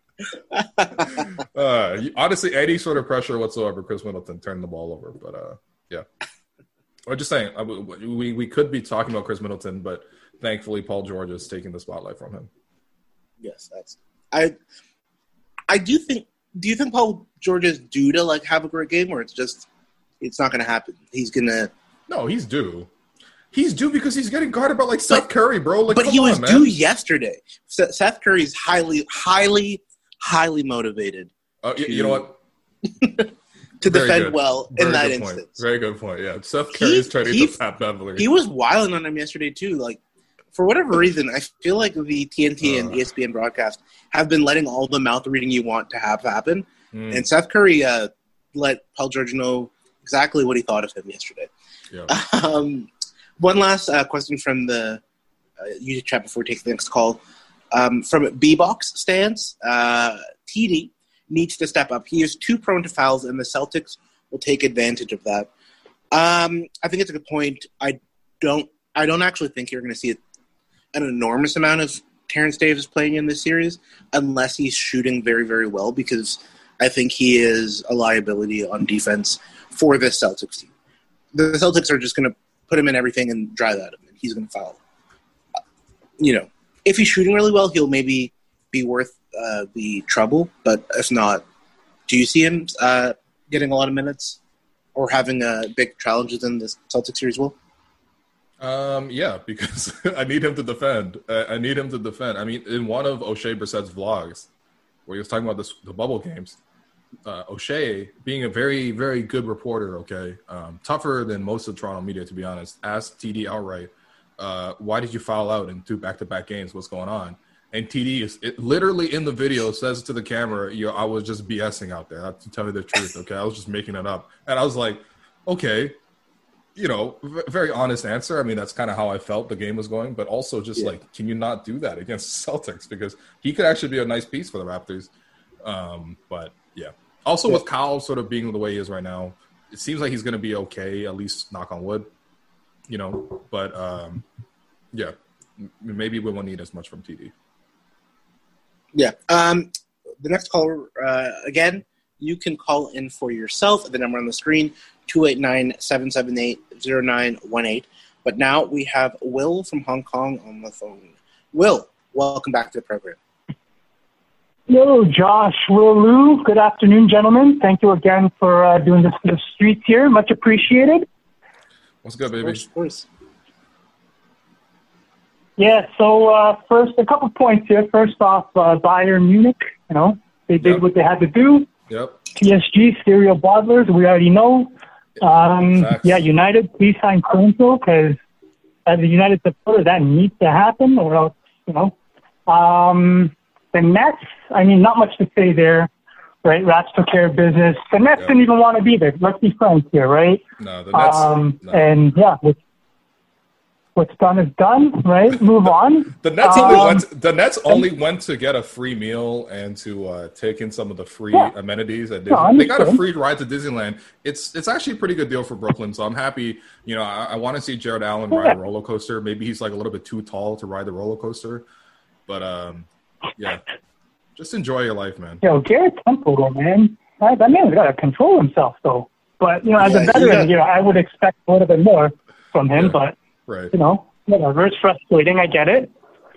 man?" Honestly, any sort of pressure whatsoever, Chris Middleton turned the ball over. But yeah, I'm just saying we could be talking about Chris Middleton, but thankfully Paul George is taking the spotlight from him. Yes, I do think. Do you think Paul George is due to like have a great game, or it's not going to happen? No, he's due. He's due because he's getting guarded by like Seth Curry, bro. Like, but he was due yesterday. Seth Curry's highly, highly, highly motivated. You know what? To defend well in that instance. Very good point. Yeah, Seth Curry is turning to Pat Beverly. He was wilding on him yesterday too. Like, for whatever reason, I feel like the TNT and ESPN broadcast have been letting all the mouth reading you want to have happen. And Seth Curry let Paul George know exactly what he thought of him yesterday. Yeah. One last question from the YouTube chat before we take the next call. From B-Box stance, TD needs to step up. He is too prone to fouls, and the Celtics will take advantage of that. I think it's a good point. I don't actually think you're going to see an enormous amount of Terrence Davis playing in this series unless he's shooting very, very well, because I think he is a liability on defense for this Celtics team. The Celtics are just going to put him in everything and dry that him, and he's going to foul. If he's shooting really well, he'll maybe be worth the trouble, but if not, do you see him getting a lot of minutes or having big challenges in this Celtics series? Will? Yeah, because I need him to defend. I mean, in one of O'Shea Brissett's vlogs, where he was talking about the bubble games, O'Shea, being a very, very good reporter, tougher than most of the Toronto media, to be honest, asked TD outright, why did you foul out in 2 back-to-back games? What's going on? And TD literally in the video says to the camera, I was just BSing out there, to tell you the truth, okay? I was just making it up. And I was like, okay, very honest answer. I mean, that's kind of how I felt the game was going, but also just can you not do that against the Celtics? Because he could actually be a nice piece for the Raptors. But yeah. Also with Kyle sort of being the way he is right now, it seems like he's going to be okay, at least knock on wood, but yeah, maybe we won't need as much from TD. Yeah. The next caller, again, you can call in for yourself at the number on the screen, 289-778-0918. But now we have Will from Hong Kong on the phone. Will, welcome back to the program. Hello, Josh, Will Lou. Good afternoon, gentlemen. Thank you again for doing this for the streets here. Much appreciated. What's good, baby? Of course. Yeah, so first, a couple points here. First off, Bayern Munich, they did what they had to do. Yep. PSG, serial bottlers, we already know. United, please sign Kronzo, because as a United supporter, that needs to happen, or else, the Nets, I mean, not much to say there, right? Rats took care of business. The Nets didn't even want to be there. Let's be frank here, right? No, the Nets. No. And yeah, what's done is done, right? Move on. The Nets only went to get a free meal and to take in some of the free amenities at Disney. They got a free ride to Disneyland. It's actually a pretty good deal for Brooklyn, so I'm happy. I want to see Jared Allen ride a roller coaster. Maybe he's like a little bit too tall to ride the roller coaster, but yeah, just enjoy your life, man. Garrett Temple, though, man. That man's got to control himself, though. But as a veteran, I would expect a little bit more from him. But right. Whatever. It's frustrating. I get it.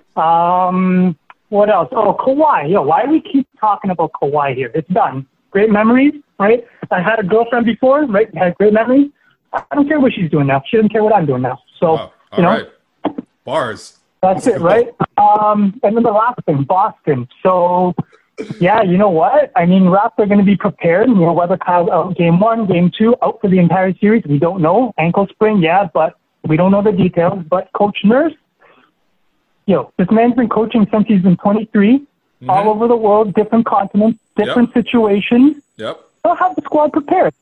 What else? Oh, Kawhi. Why do we keep talking about Kawhi here? It's done. Great memories, right? I had a girlfriend before, right? Had great memories. I don't care what she's doing now. She doesn't care what I'm doing now. So, right. Bars. That's it, right? And then the last thing, Boston. So, yeah, you know what? I mean, Raps are going to be prepared. You know, whether Kyle's out game 1, game 2, out for the entire series, we don't know. Ankle sprain, yeah, but we don't know the details. But Coach Nurse, this man's been coaching since he's been 23, all over the world, different continents, different situations. Yep. He'll have the squad prepared.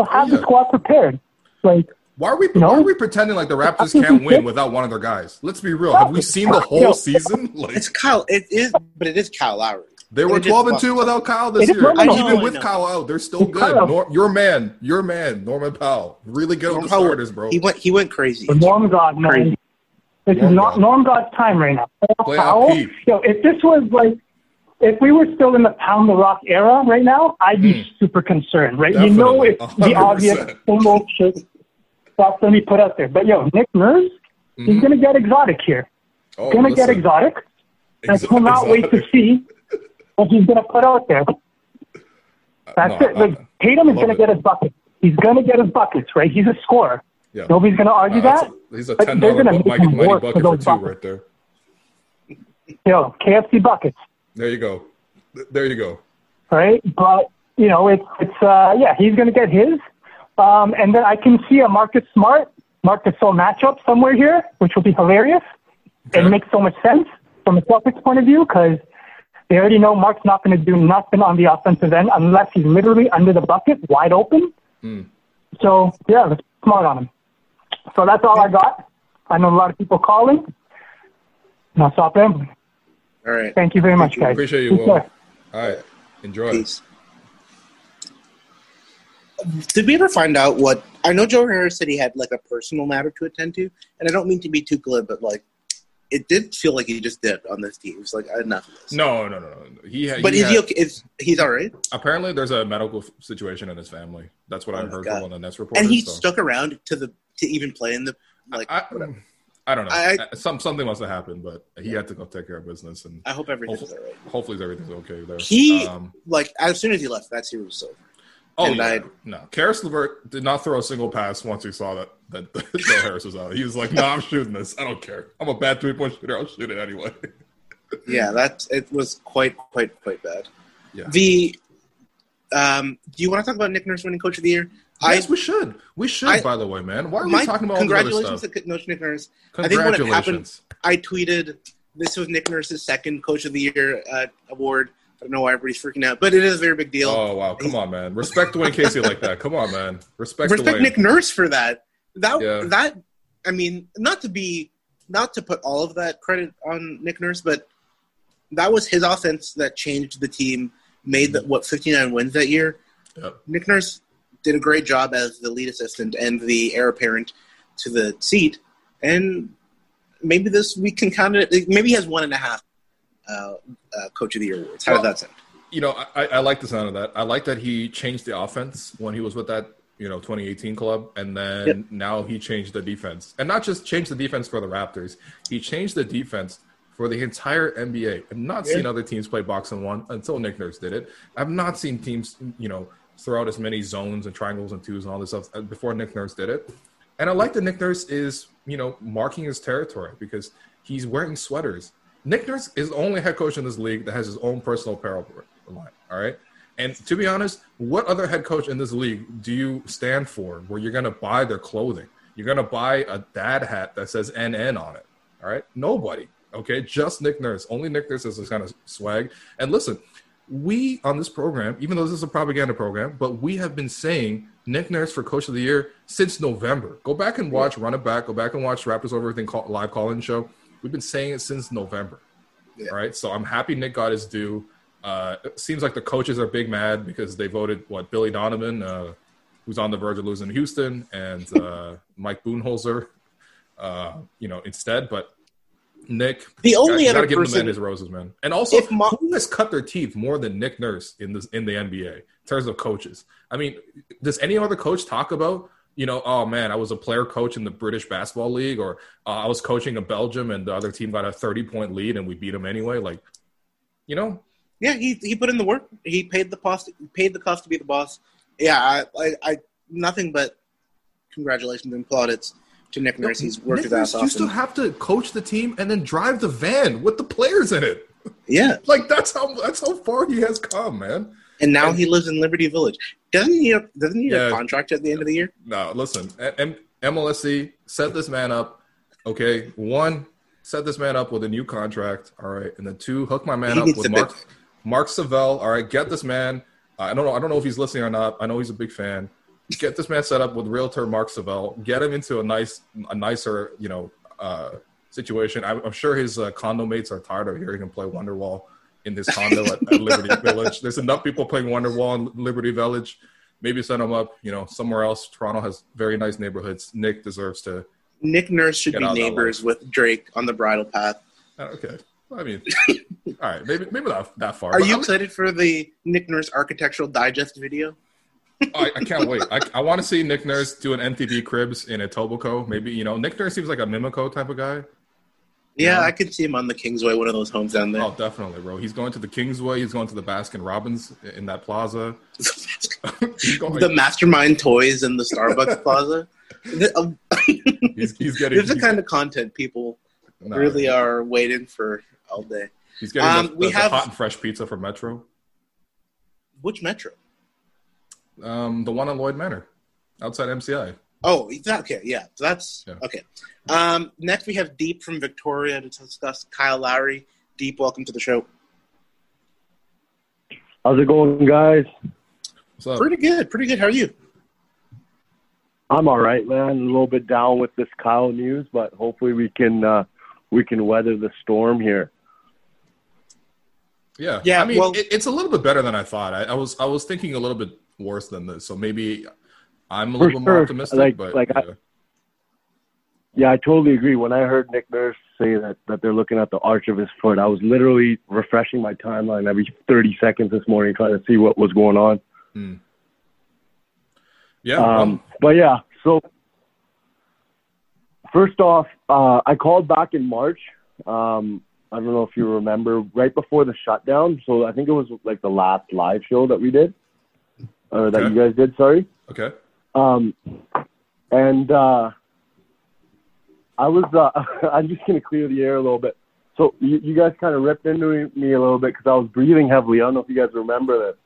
Like, why are we pretending like the Raptors can't win without one of their guys? Let's be real. Have we seen the whole season? Like, it's Kyle. It is Kyle Lowry. They were 12-2 without Kyle this year. Even with Kyle out, they're still good. Your man, Norman Powell, really good with the starters, bro. He went crazy. Norm God, man. This is not Norm God's time right now. Powell, if this was like, if we were still in the Pound the Rock era right now, I'd be super concerned, right? Definitely. It's the obvious same old shit stuff that we put out there. But Nick Nurse, he's going to get exotic here. Get exotic. I cannot wait to see what he's going to put out there. That's it. Like, Tatum is going to get his buckets. He's going to get his buckets, right? He's a scorer. Yeah. Nobody's going to argue that. He's a $10 money bucket for 2 right there. KFC buckets. There you go. Right? But, he's going to get his. And then I can see a Marcus Smart, Marcus Gasol matchup somewhere here, which will be hilarious. Okay. It makes so much sense from a Celtics point of view because they already know Mark's not going to do nothing on the offensive end unless he's literally under the bucket, wide open. So, let's Smart on him. So that's all I got. I know a lot of people calling. And I'll stop rambling. All right. Thank you very much, guys. Appreciate you, Will. All right. Enjoy. Peace. Did we ever find out what – I know Joe Harris said he had, like, a personal matter to attend to, and I don't mean to be too glib, but, like, it did feel like he just did on this team. It was like, enough of this. No. Is he okay? He's all right? Apparently there's a medical situation in his family. That's what I heard from one of the Nets reporters. And he stuck around to even play in the – like, I don't know. Something must have happened, but he had to go take care of business. And I hope everything's all right. Hopefully everything's okay there. He, as soon as he left, that series was over. No. Karis LeVert did not throw a single pass once he saw that Joe Harris was out. He was like, I'm shooting this. I don't care. I'm a bad 3-point shooter. I'll shoot it anyway. It was quite bad. Yeah. Do you want to talk about Nick Nurse winning Coach of the Year? Yes, we should. By the way, man. Why are we talking about all this other stuff? Congratulations to Nick Nurse. Congratulations. I think when it happened, I tweeted, this was Nick Nurse's second Coach of the Year award. I don't know why everybody's freaking out, but it is a very big deal. Oh, wow. Come on, man. Respect Dwayne Casey like that. Come on, man. Respect Nick Nurse for that. I mean, not to put all of that credit on Nick Nurse, but that was his offense that changed the team, made 59 wins that year. Yep. Nick Nurse did a great job as the lead assistant and the heir apparent to the seat, and maybe we can count it. Maybe he has 1.5 Coach of the Year awards. How does that sound? I like the sound of that. I like that he changed the offense when he was with that 2018 club, and then now he changed the defense, and not just changed the defense for the Raptors. He changed the defense for the entire NBA. I've not seen other teams play box and one until Nick Nurse did it. I've not seen teams throw out as many zones and triangles and twos and all this stuff before Nick Nurse did it. And I like that Nick Nurse is marking his territory because he's wearing sweaters. Nick Nurse is the only head coach in this league that has his own personal apparel line, all right? And to be honest, what other head coach in this league do you stand for where you're going to buy their clothing? You're going to buy a dad hat that says NN on it, all right? Nobody, okay? Just Nick Nurse. Only Nick Nurse has this kind of swag. And listen, we on this program, even though this is a propaganda program, but we have been saying Nick Nurse for Coach of the Year since November. Go back and watch, run it back, go back and watch Raptors Over Everything live call-in show. We've been saying it since November, all right? So I'm happy Nick got his due. It seems like the coaches are big mad because they voted, Billy Donovan, who's on the verge of losing to Houston, and Mike Budenholzer, instead. But Nick, the only other give person, him his roses, man. And also, who has cut their teeth more than Nick Nurse in the NBA in terms of coaches? I mean, does any other coach talk about, oh man, I was a player coach in the British Basketball League, or I was coaching a Belgium and the other team got a 30-point lead and we beat them anyway? Yeah, he put in the work. He paid the cost to be the boss. Yeah, I nothing but congratulations and plaudits to Nick Nurse. He's worked his ass off. You still have to coach the team and then drive the van with the players in it. Yeah. Like, that's how far he has come, man. And now he lives in Liberty Village. Doesn't he have a contract at the end of the year? No, listen. MLSC, set this man up. Okay, 1, set this man up with a new contract. All right, and then 2, hook my man up with Mark Savell. All right, get this man. I don't know if he's listening or not. I know he's a big fan. Get this man set up with realtor Mark Savell. Get him into a nicer, situation. I'm sure his condo mates are tired of hearing him play Wonderwall in his condo at Liberty Village. There's enough people playing Wonderwall in Liberty Village. Maybe send him up, somewhere else. Toronto has very nice neighborhoods. Nick deserves to. Nick Nurse should be neighbors with Drake on the bridal path. Okay. I mean, all right, maybe not that far. Are you excited for the Nick Nurse Architectural Digest video? I can't wait. I want to see Nick Nurse do an MTV Cribs in Etobicoke. Maybe, Nick Nurse seems like a Mimico type of guy. Yeah, I could see him on the Kingsway, one of those homes down there. Oh, definitely, bro. He's going to the Kingsway. He's going to the Baskin Robbins in that plaza. The Mastermind Toys in the Starbucks plaza. He's getting. This is the kind of content people really are waiting for all day. He's getting the hot and fresh pizza from Metro. Which Metro? The one on Lloyd Manor, outside MCI. Oh, okay, yeah. So that's okay. Next, we have Deep from Victoria to discuss Kyle Lowry. Deep, welcome to the show. How's it going, guys? What's up? Pretty good. How are you? I'm all right, man. A little bit down with this Kyle news, but hopefully we can weather the storm here. Yeah. I mean, it's a little bit better than I thought. I was thinking a little bit worse than this, so maybe I'm a little bit more optimistic. I totally agree. When I heard Nick Nurse say that they're looking at the arch of his foot, I was literally refreshing my timeline every 30 seconds this morning trying to see what was going on. Yeah. But yeah, so first off, I called back in March. I don't know if you remember, right before the shutdown. So I think it was like the last live show that we did, or that you guys did. Sorry. Okay. And I was. I'm just gonna clear the air a little bit. So you guys kind of ripped into me a little bit because I was breathing heavily. I don't know if you guys remember this.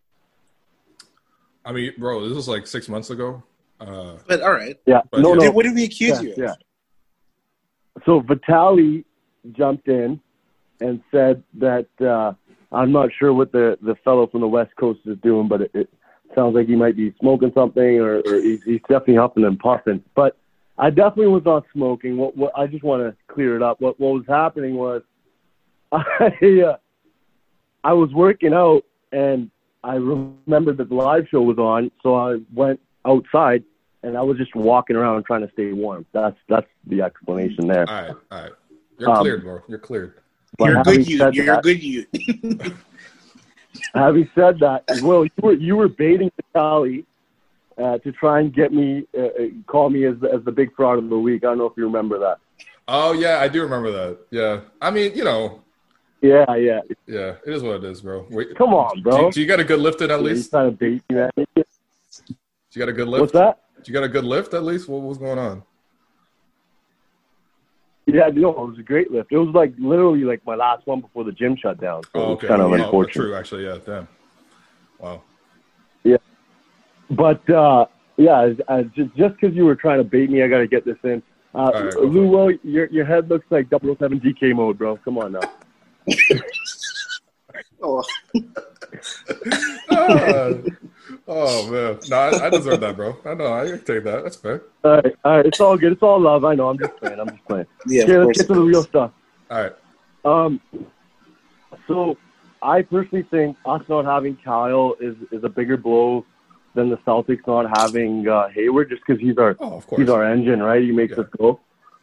I mean, bro, this was like 6 months ago. But all right. Yeah. No. What did we accuse you of? Yeah. So Vitaly jumped in and said that I'm not sure what the fellow from the West Coast is doing, but it sounds like he might be smoking something, or he's definitely huffing and puffing. But I definitely was not smoking. What I just want to clear it up. What was happening was I was working out, and I remembered that the live show was on, so I went outside, and I was just walking around trying to stay warm. That's the explanation there. All right. You're cleared, bro. You're cleared. You're a good youth. You're a good youth. Having said that, Will, you were baiting Vitaly to try and get me, call me as the big fraud of the week. I don't know if you remember that. Oh, yeah, I do remember that. Yeah. I mean, Yeah. Yeah, it is what it is, bro. Wait, come on, bro. Do you got a good lift in at least? Trying to bait me, man. You got a good lift? What's that? You got a good lift at least? What was going on? Yeah, it was a great lift. It was like literally like my last one before the gym shut down. So okay. It's kind of unfortunate. True, actually, yeah. Damn. Wow. Yeah, but just because you were trying to bait me, I got to get this in. Right, Lou, well, your head looks like 007 DK mode, bro. Come on now. Oh man, no, I deserve that, bro. I know, I can take that. That's fair. All right, it's all good. It's all love. I know. I'm just playing. Yeah, okay, let's get to the real stuff. All right. So I personally think us not having Kyle is a bigger blow than the Celtics not having Hayward, just because he's our engine, right? He makes us go.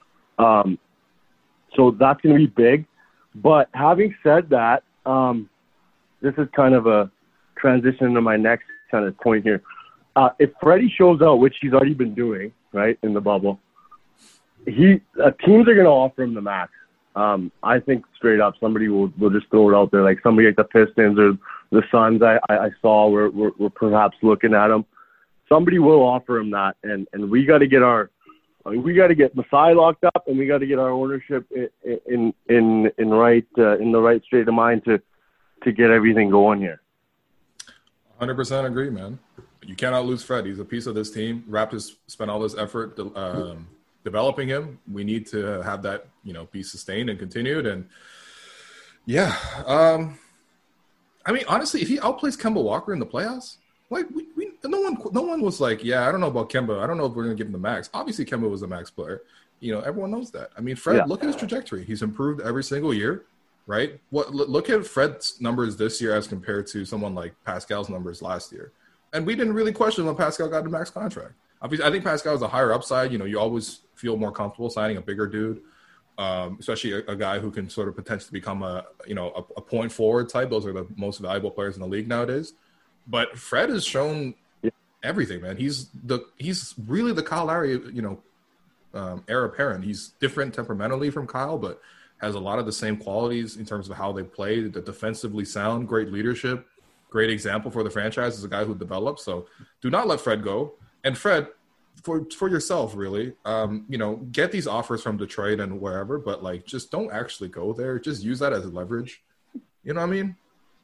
So that's going to be big. But having said that, this is kind of a transition into my next kind of point here. If Freddie shows out, which he's already been doing, right, in the bubble, teams are going to offer him the max. I think straight up somebody will just throw it out there, like somebody like the Pistons or the Suns I saw were perhaps looking at him. Somebody will offer him that, and we got to get our we got to get Masai locked up, and we got to get our ownership in the right state of mind to get everything going here. 100% agree, man. You cannot lose Fred. He's a piece of this team. Raptors spent all this effort developing him. We need to have that, be sustained and continued. And yeah, I mean, honestly, if he outplays Kemba Walker in the playoffs, like no one was like, yeah, I don't know about Kemba. I don't know if we're going to give him the max. Obviously, Kemba was a max player. Everyone knows that. I mean, Fred, look at his trajectory. He's improved every single year, right? Look at Fred's numbers this year as compared to someone like Pascal's numbers last year. And we didn't really question when Pascal got the max contract. Obviously, I think Pascal is a higher upside. You always feel more comfortable signing a bigger dude, especially a guy who can sort of potentially become a point forward type. Those are the most valuable players in the league nowadays. But Fred has shown everything, man. He's really the Kyle Lowry, heir apparent. He's different temperamentally from Kyle, but has a lot of the same qualities in terms of how they play. The defensively sound, great leadership. Great example for the franchise as a guy who develops. So do not let Fred go. And Fred, for yourself, really, get these offers from Detroit and wherever, but just don't actually go there. Just use that as leverage. You know what I mean?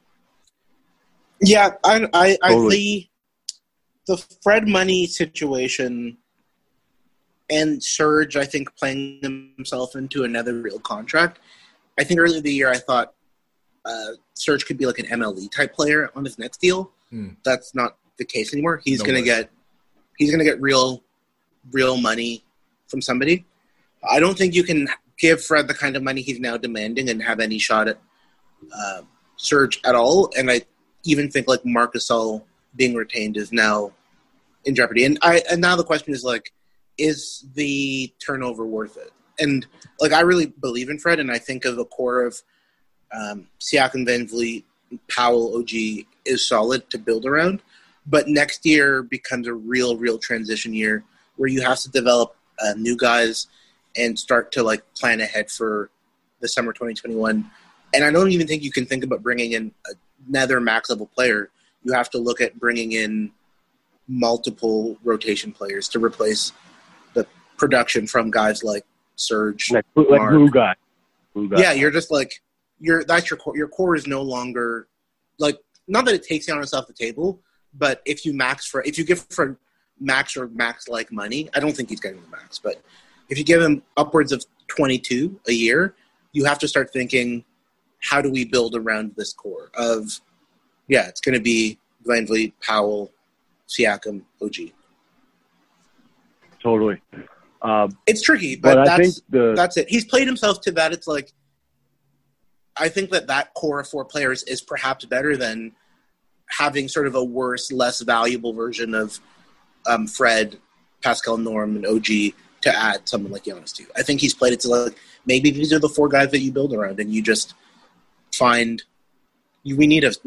Yeah, I see the Fred money situation and Serge, I think, playing himself into another real contract. I think earlier in the year I thought Serge could be like an MLE type player on his next deal. That's not the case anymore. He's gonna get real money from somebody. I don't think you can give Fred the kind of money he's now demanding and have any shot at Serge at all. And I even think like Marc Gasol being retained is now in jeopardy. And now the question is the turnover worth it? And I really believe in Fred, and I think of a core of Siakam, VanVleet, Powell, OG is solid to build around. But next year becomes a real transition year where you have to develop new guys and start to plan ahead for the summer 2021. And I don't even think you can think about bringing in another max level player. You have to look at bringing in multiple rotation players to replace the production from guys like Serge, like glue guy. Yeah, you're just that's your core. Your core is no longer not that it takes you off the table, but if you give for max or max like money, I don't think he's getting the max, but if you give him upwards of 22 a year, you have to start thinking, how do we build around this core of, it's going to be VanVleet, Powell, Siakam, OG. Totally. It's tricky, but that's it. He's played himself to that. It's I think that core of four players is perhaps better than having sort of a worse, less valuable version of Fred, Pascal, Norm, and OG to add someone like Giannis to. I think he's played it to maybe these are the four guys that you build around, and you just find we need a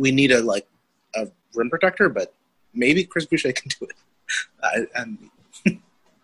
rim protector, but maybe Chris Boucher can do it.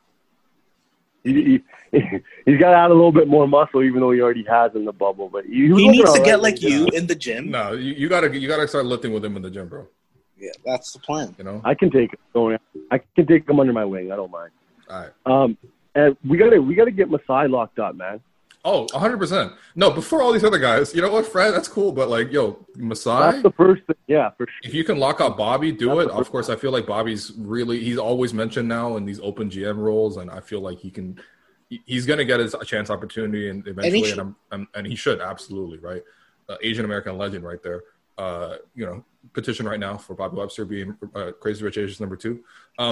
He's got to add a little bit more muscle, even though he already has in the bubble. But he needs to get like you in the gym. No, you gotta start lifting with him in the gym, bro. Yeah, that's the plan. I can take him. I can take him under my wing. I don't mind. All right. And we gotta get Masai locked up, man. Oh, 100%. No, before all these other guys, you know what, Fred? That's cool, but Masai. That's the first thing. Yeah, for sure. If you can lock up Bobby, do it. Of course, I feel like Bobby's he's always mentioned now in these open GM roles, and I feel like he's going to get his chance opportunity and eventually, and he should, absolutely, right? Asian American legend right there. Petition right now for Bobby Webster being Crazy Rich Asians number 2.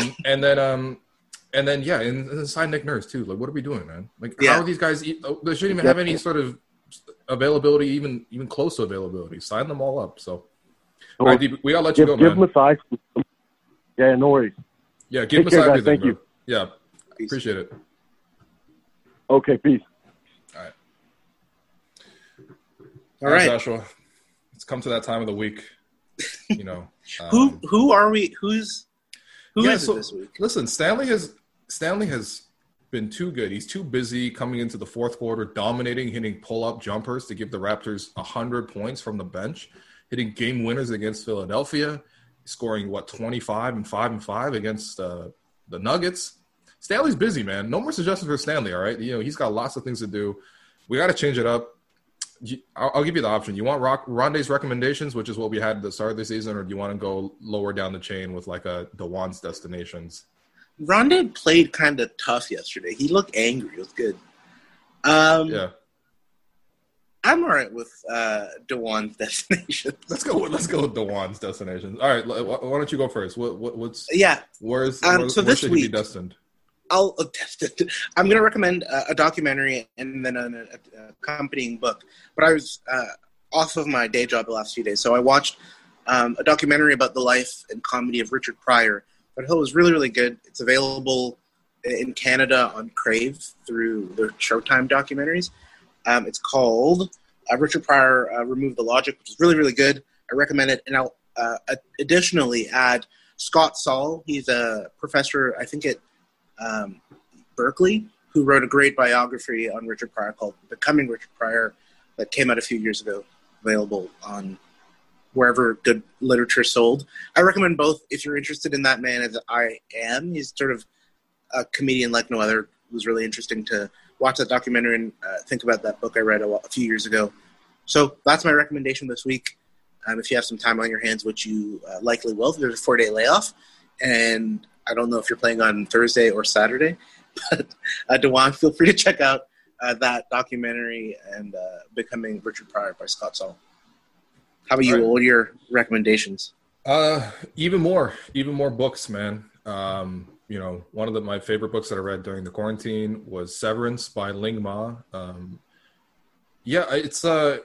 And then sign Nick Nurse too. What are we doing, man? How are these guys? They shouldn't even have any sort of availability, even close to availability. Sign them all up. So, all right, D, we gotta let you go, man. Give Masai. Yeah, no worries. Yeah, give Masai everything. Thank you. Yeah, appreciate it. Okay, peace. All right, Joshua. It's come to that time of the week. Who are we? Who is it this week? Listen, Stanley has been too good. He's too busy coming into the fourth quarter, dominating, hitting pull-up jumpers to give the Raptors 100 points from the bench, hitting game winners against Philadelphia, scoring 25 and 5 against the Nuggets. Stanley's busy, man. No more suggestions for Stanley, all right? He's got lots of things to do. We got to change it up. I'll give you the option. You want Rondé's recommendations, which is what we had at the start of the season, or do you want to go lower down the chain with like Dewan's destinations? Rondé played kind of tough yesterday. He looked angry. It was good. Yeah. I'm all right with Dewan's destinations. Let's go with Dewan's destinations. All right, why don't you go first? What's where so this should week, he be destined? I'm going to recommend a documentary and then an accompanying book. But I was off of my day job the last few days, so I watched a documentary about the life and comedy of Richard Pryor. But I thought it was really, really good. It's available in Canada on Crave through the Showtime documentaries. It's called Richard Pryor Remove the Logic, which is really, really good. I recommend it. And I'll additionally add Scott Saul. He's a professor, I think, at Berkeley, who wrote a great biography on Richard Pryor called Becoming Richard Pryor that came out a few years ago, available on wherever good literature sold. I recommend both if you're interested in that man as I am. He's sort of a comedian like no other. It was really interesting to watch that documentary and think about that book I read a few years ago. So that's my recommendation this week. If you have some time on your hands, which you likely will, there's a 4-day layoff. And I don't know if you're playing on Thursday or Saturday, but Dewan, feel free to check out that documentary and Becoming Richard Pryor by Scott Saul. How about you? What are your recommendations? Even more books, man. One of my favorite books that I read during the quarantine was Severance by Ling Ma. It's a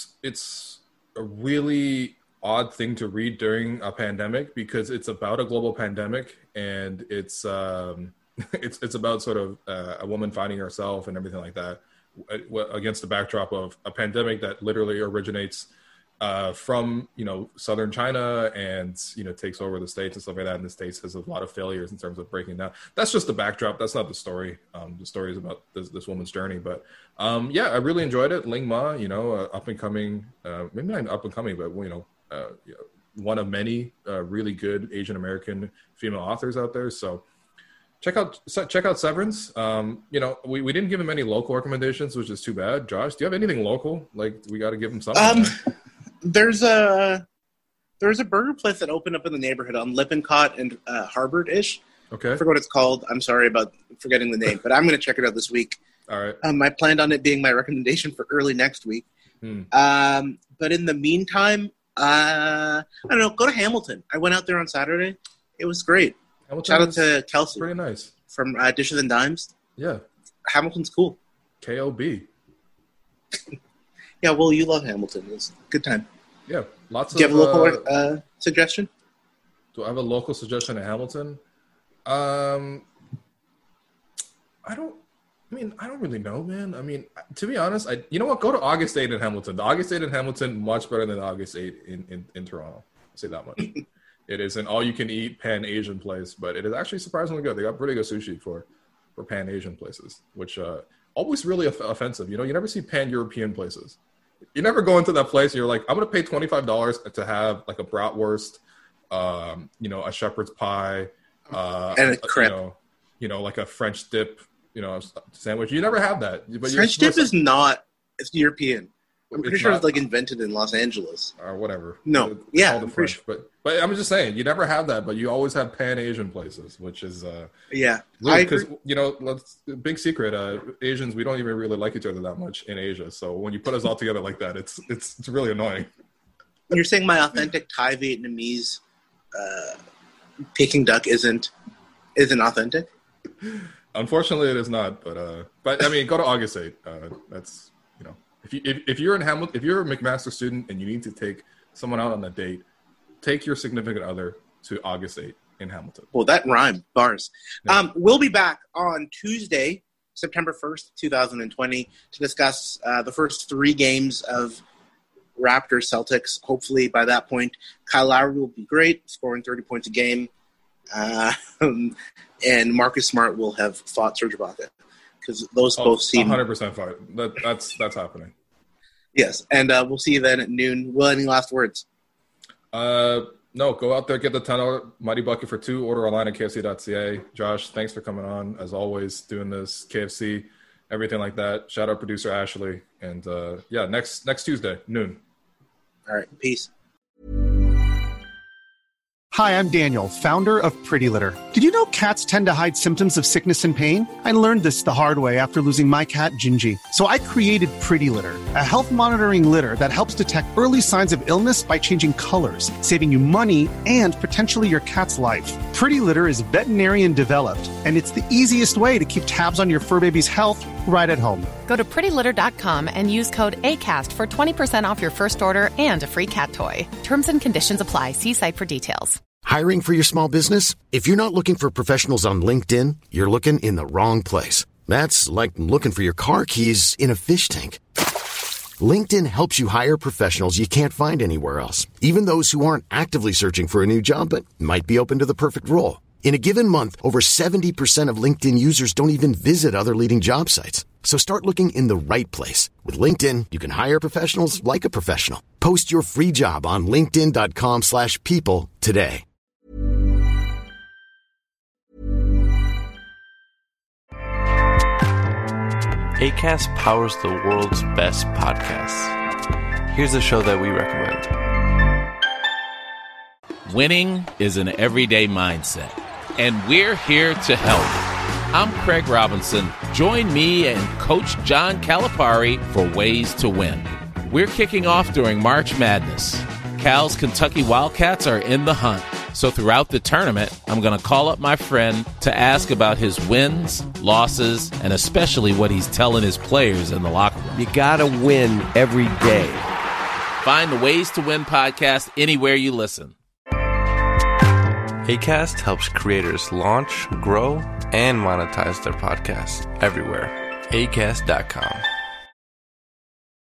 really odd thing to read during a pandemic because it's about a global pandemic and it's about sort of a woman finding herself and everything like that against the backdrop of a pandemic that literally originates from southern China and takes over the States and stuff like that. And the States has a lot of failures in terms of breaking down. That's just the backdrop. That's not the story. The story is about this woman's journey. But I really enjoyed it. Ling Ma, up and coming, maybe not up and coming, but one of many really good Asian American female authors out there. So check out Severance. We didn't give him any local recommendations, which is too bad. Josh, do you have anything local? Like we got to give him something. There's a burger place that opened up in the neighborhood on Lippincott and Harvard-ish. Okay. I forgot what it's called. I'm sorry about forgetting the name, but I'm going to check it out this week. All right. I planned on it being my recommendation for early next week. But in the meantime, I don't know, go to Hamilton. I went out there on Saturday. It was great. Hamilton, shout out to Kelsey. Pretty nice. From Dishes and Dimes. Yeah. Hamilton's cool. KOB. Yeah, well, you love Hamilton. It was a good time. Yeah, lots of... Do you have a local suggestion? Do I have a local suggestion in Hamilton? I don't really know, man. I mean, to be honest, you know what? Go to August 8 in Hamilton. The August 8 in Hamilton, much better than the August 8 in Toronto. I'll say that much. It is an all-you-can-eat Pan-Asian place, but it is actually surprisingly good. They got pretty good sushi for Pan-Asian places, which always really offensive. You never see Pan-European places. You never go into that place and you're like, I'm going to pay $25 to have like a bratwurst, a shepherd's pie, and a crepe. Like a French dip, sandwich. You never have that. But French dip is not, it's European. I'm pretty sure it's like invented in Los Angeles. Or whatever. No. I'm pretty sure. But I'm just saying, you never have that, but you always have Pan-Asian places, which is really, because big secret, Asians, we don't even really like each other that much in Asia. So when you put us all together like that, it's really annoying. You're saying my authentic Thai Vietnamese Peking duck isn't authentic? Unfortunately, it is not. But I mean, go to August 8. That's if you're in Hamilton, if you're a McMaster student and you need to take someone out on a date, take your significant other to August 8 in Hamilton. Well, that rhymed. Bars. Yeah. We'll be back on Tuesday, September 1st, 2020, to discuss the first 3 games of Raptors Celtics. Hopefully, by that point, Kyle Lowry will be great, scoring 30 points a game. And Marcus Smart will have fought Serge Ibaka. Because those both seem 100% fight. That's happening. Yes, and we'll see you then at noon. Will, any last words? No, No, go out there, get the $10 Mighty Bucket for 2. Order online at KFC.ca. Josh, thanks for coming on, as always, doing this, KFC, everything like that. Shout out producer Ashley. And, next Tuesday, noon. All right, peace. Hi, I'm Daniel, founder of Pretty Litter. Did you know cats tend to hide symptoms of sickness and pain? I learned this the hard way after losing my cat, Gingy. So I created Pretty Litter, a health monitoring litter that helps detect early signs of illness by changing colors, saving you money and potentially your cat's life. Pretty Litter is veterinarian developed, and it's the easiest way to keep tabs on your fur baby's health right at home. Go to prettylitter.com and use code ACAST for 20% off your first order and a free cat toy. Terms and conditions apply. See site for details. Hiring for your small business? If you're not looking for professionals on LinkedIn, you're looking in the wrong place. That's like looking for your car keys in a fish tank. LinkedIn helps you hire professionals you can't find anywhere else, even those who aren't actively searching for a new job but might be open to the perfect role. In a given month, over 70% of LinkedIn users don't even visit other leading job sites. So start looking in the right place. With LinkedIn, you can hire professionals like a professional. Post your free job on linkedin.com/people today. Acast powers the world's best podcasts. Here's a show that we recommend. Winning is an everyday mindset, and we're here to help. I'm Craig Robinson. Join me and Coach John Calipari for Ways to Win. We're kicking off during March Madness. Cal's Kentucky Wildcats are in the hunt. So throughout the tournament, I'm going to call up my friend to ask about his wins, losses, and especially what he's telling his players in the locker room. You got to win every day. Find the Ways to Win podcast anywhere you listen. Acast helps creators launch, grow, and monetize their podcasts everywhere. Acast.com.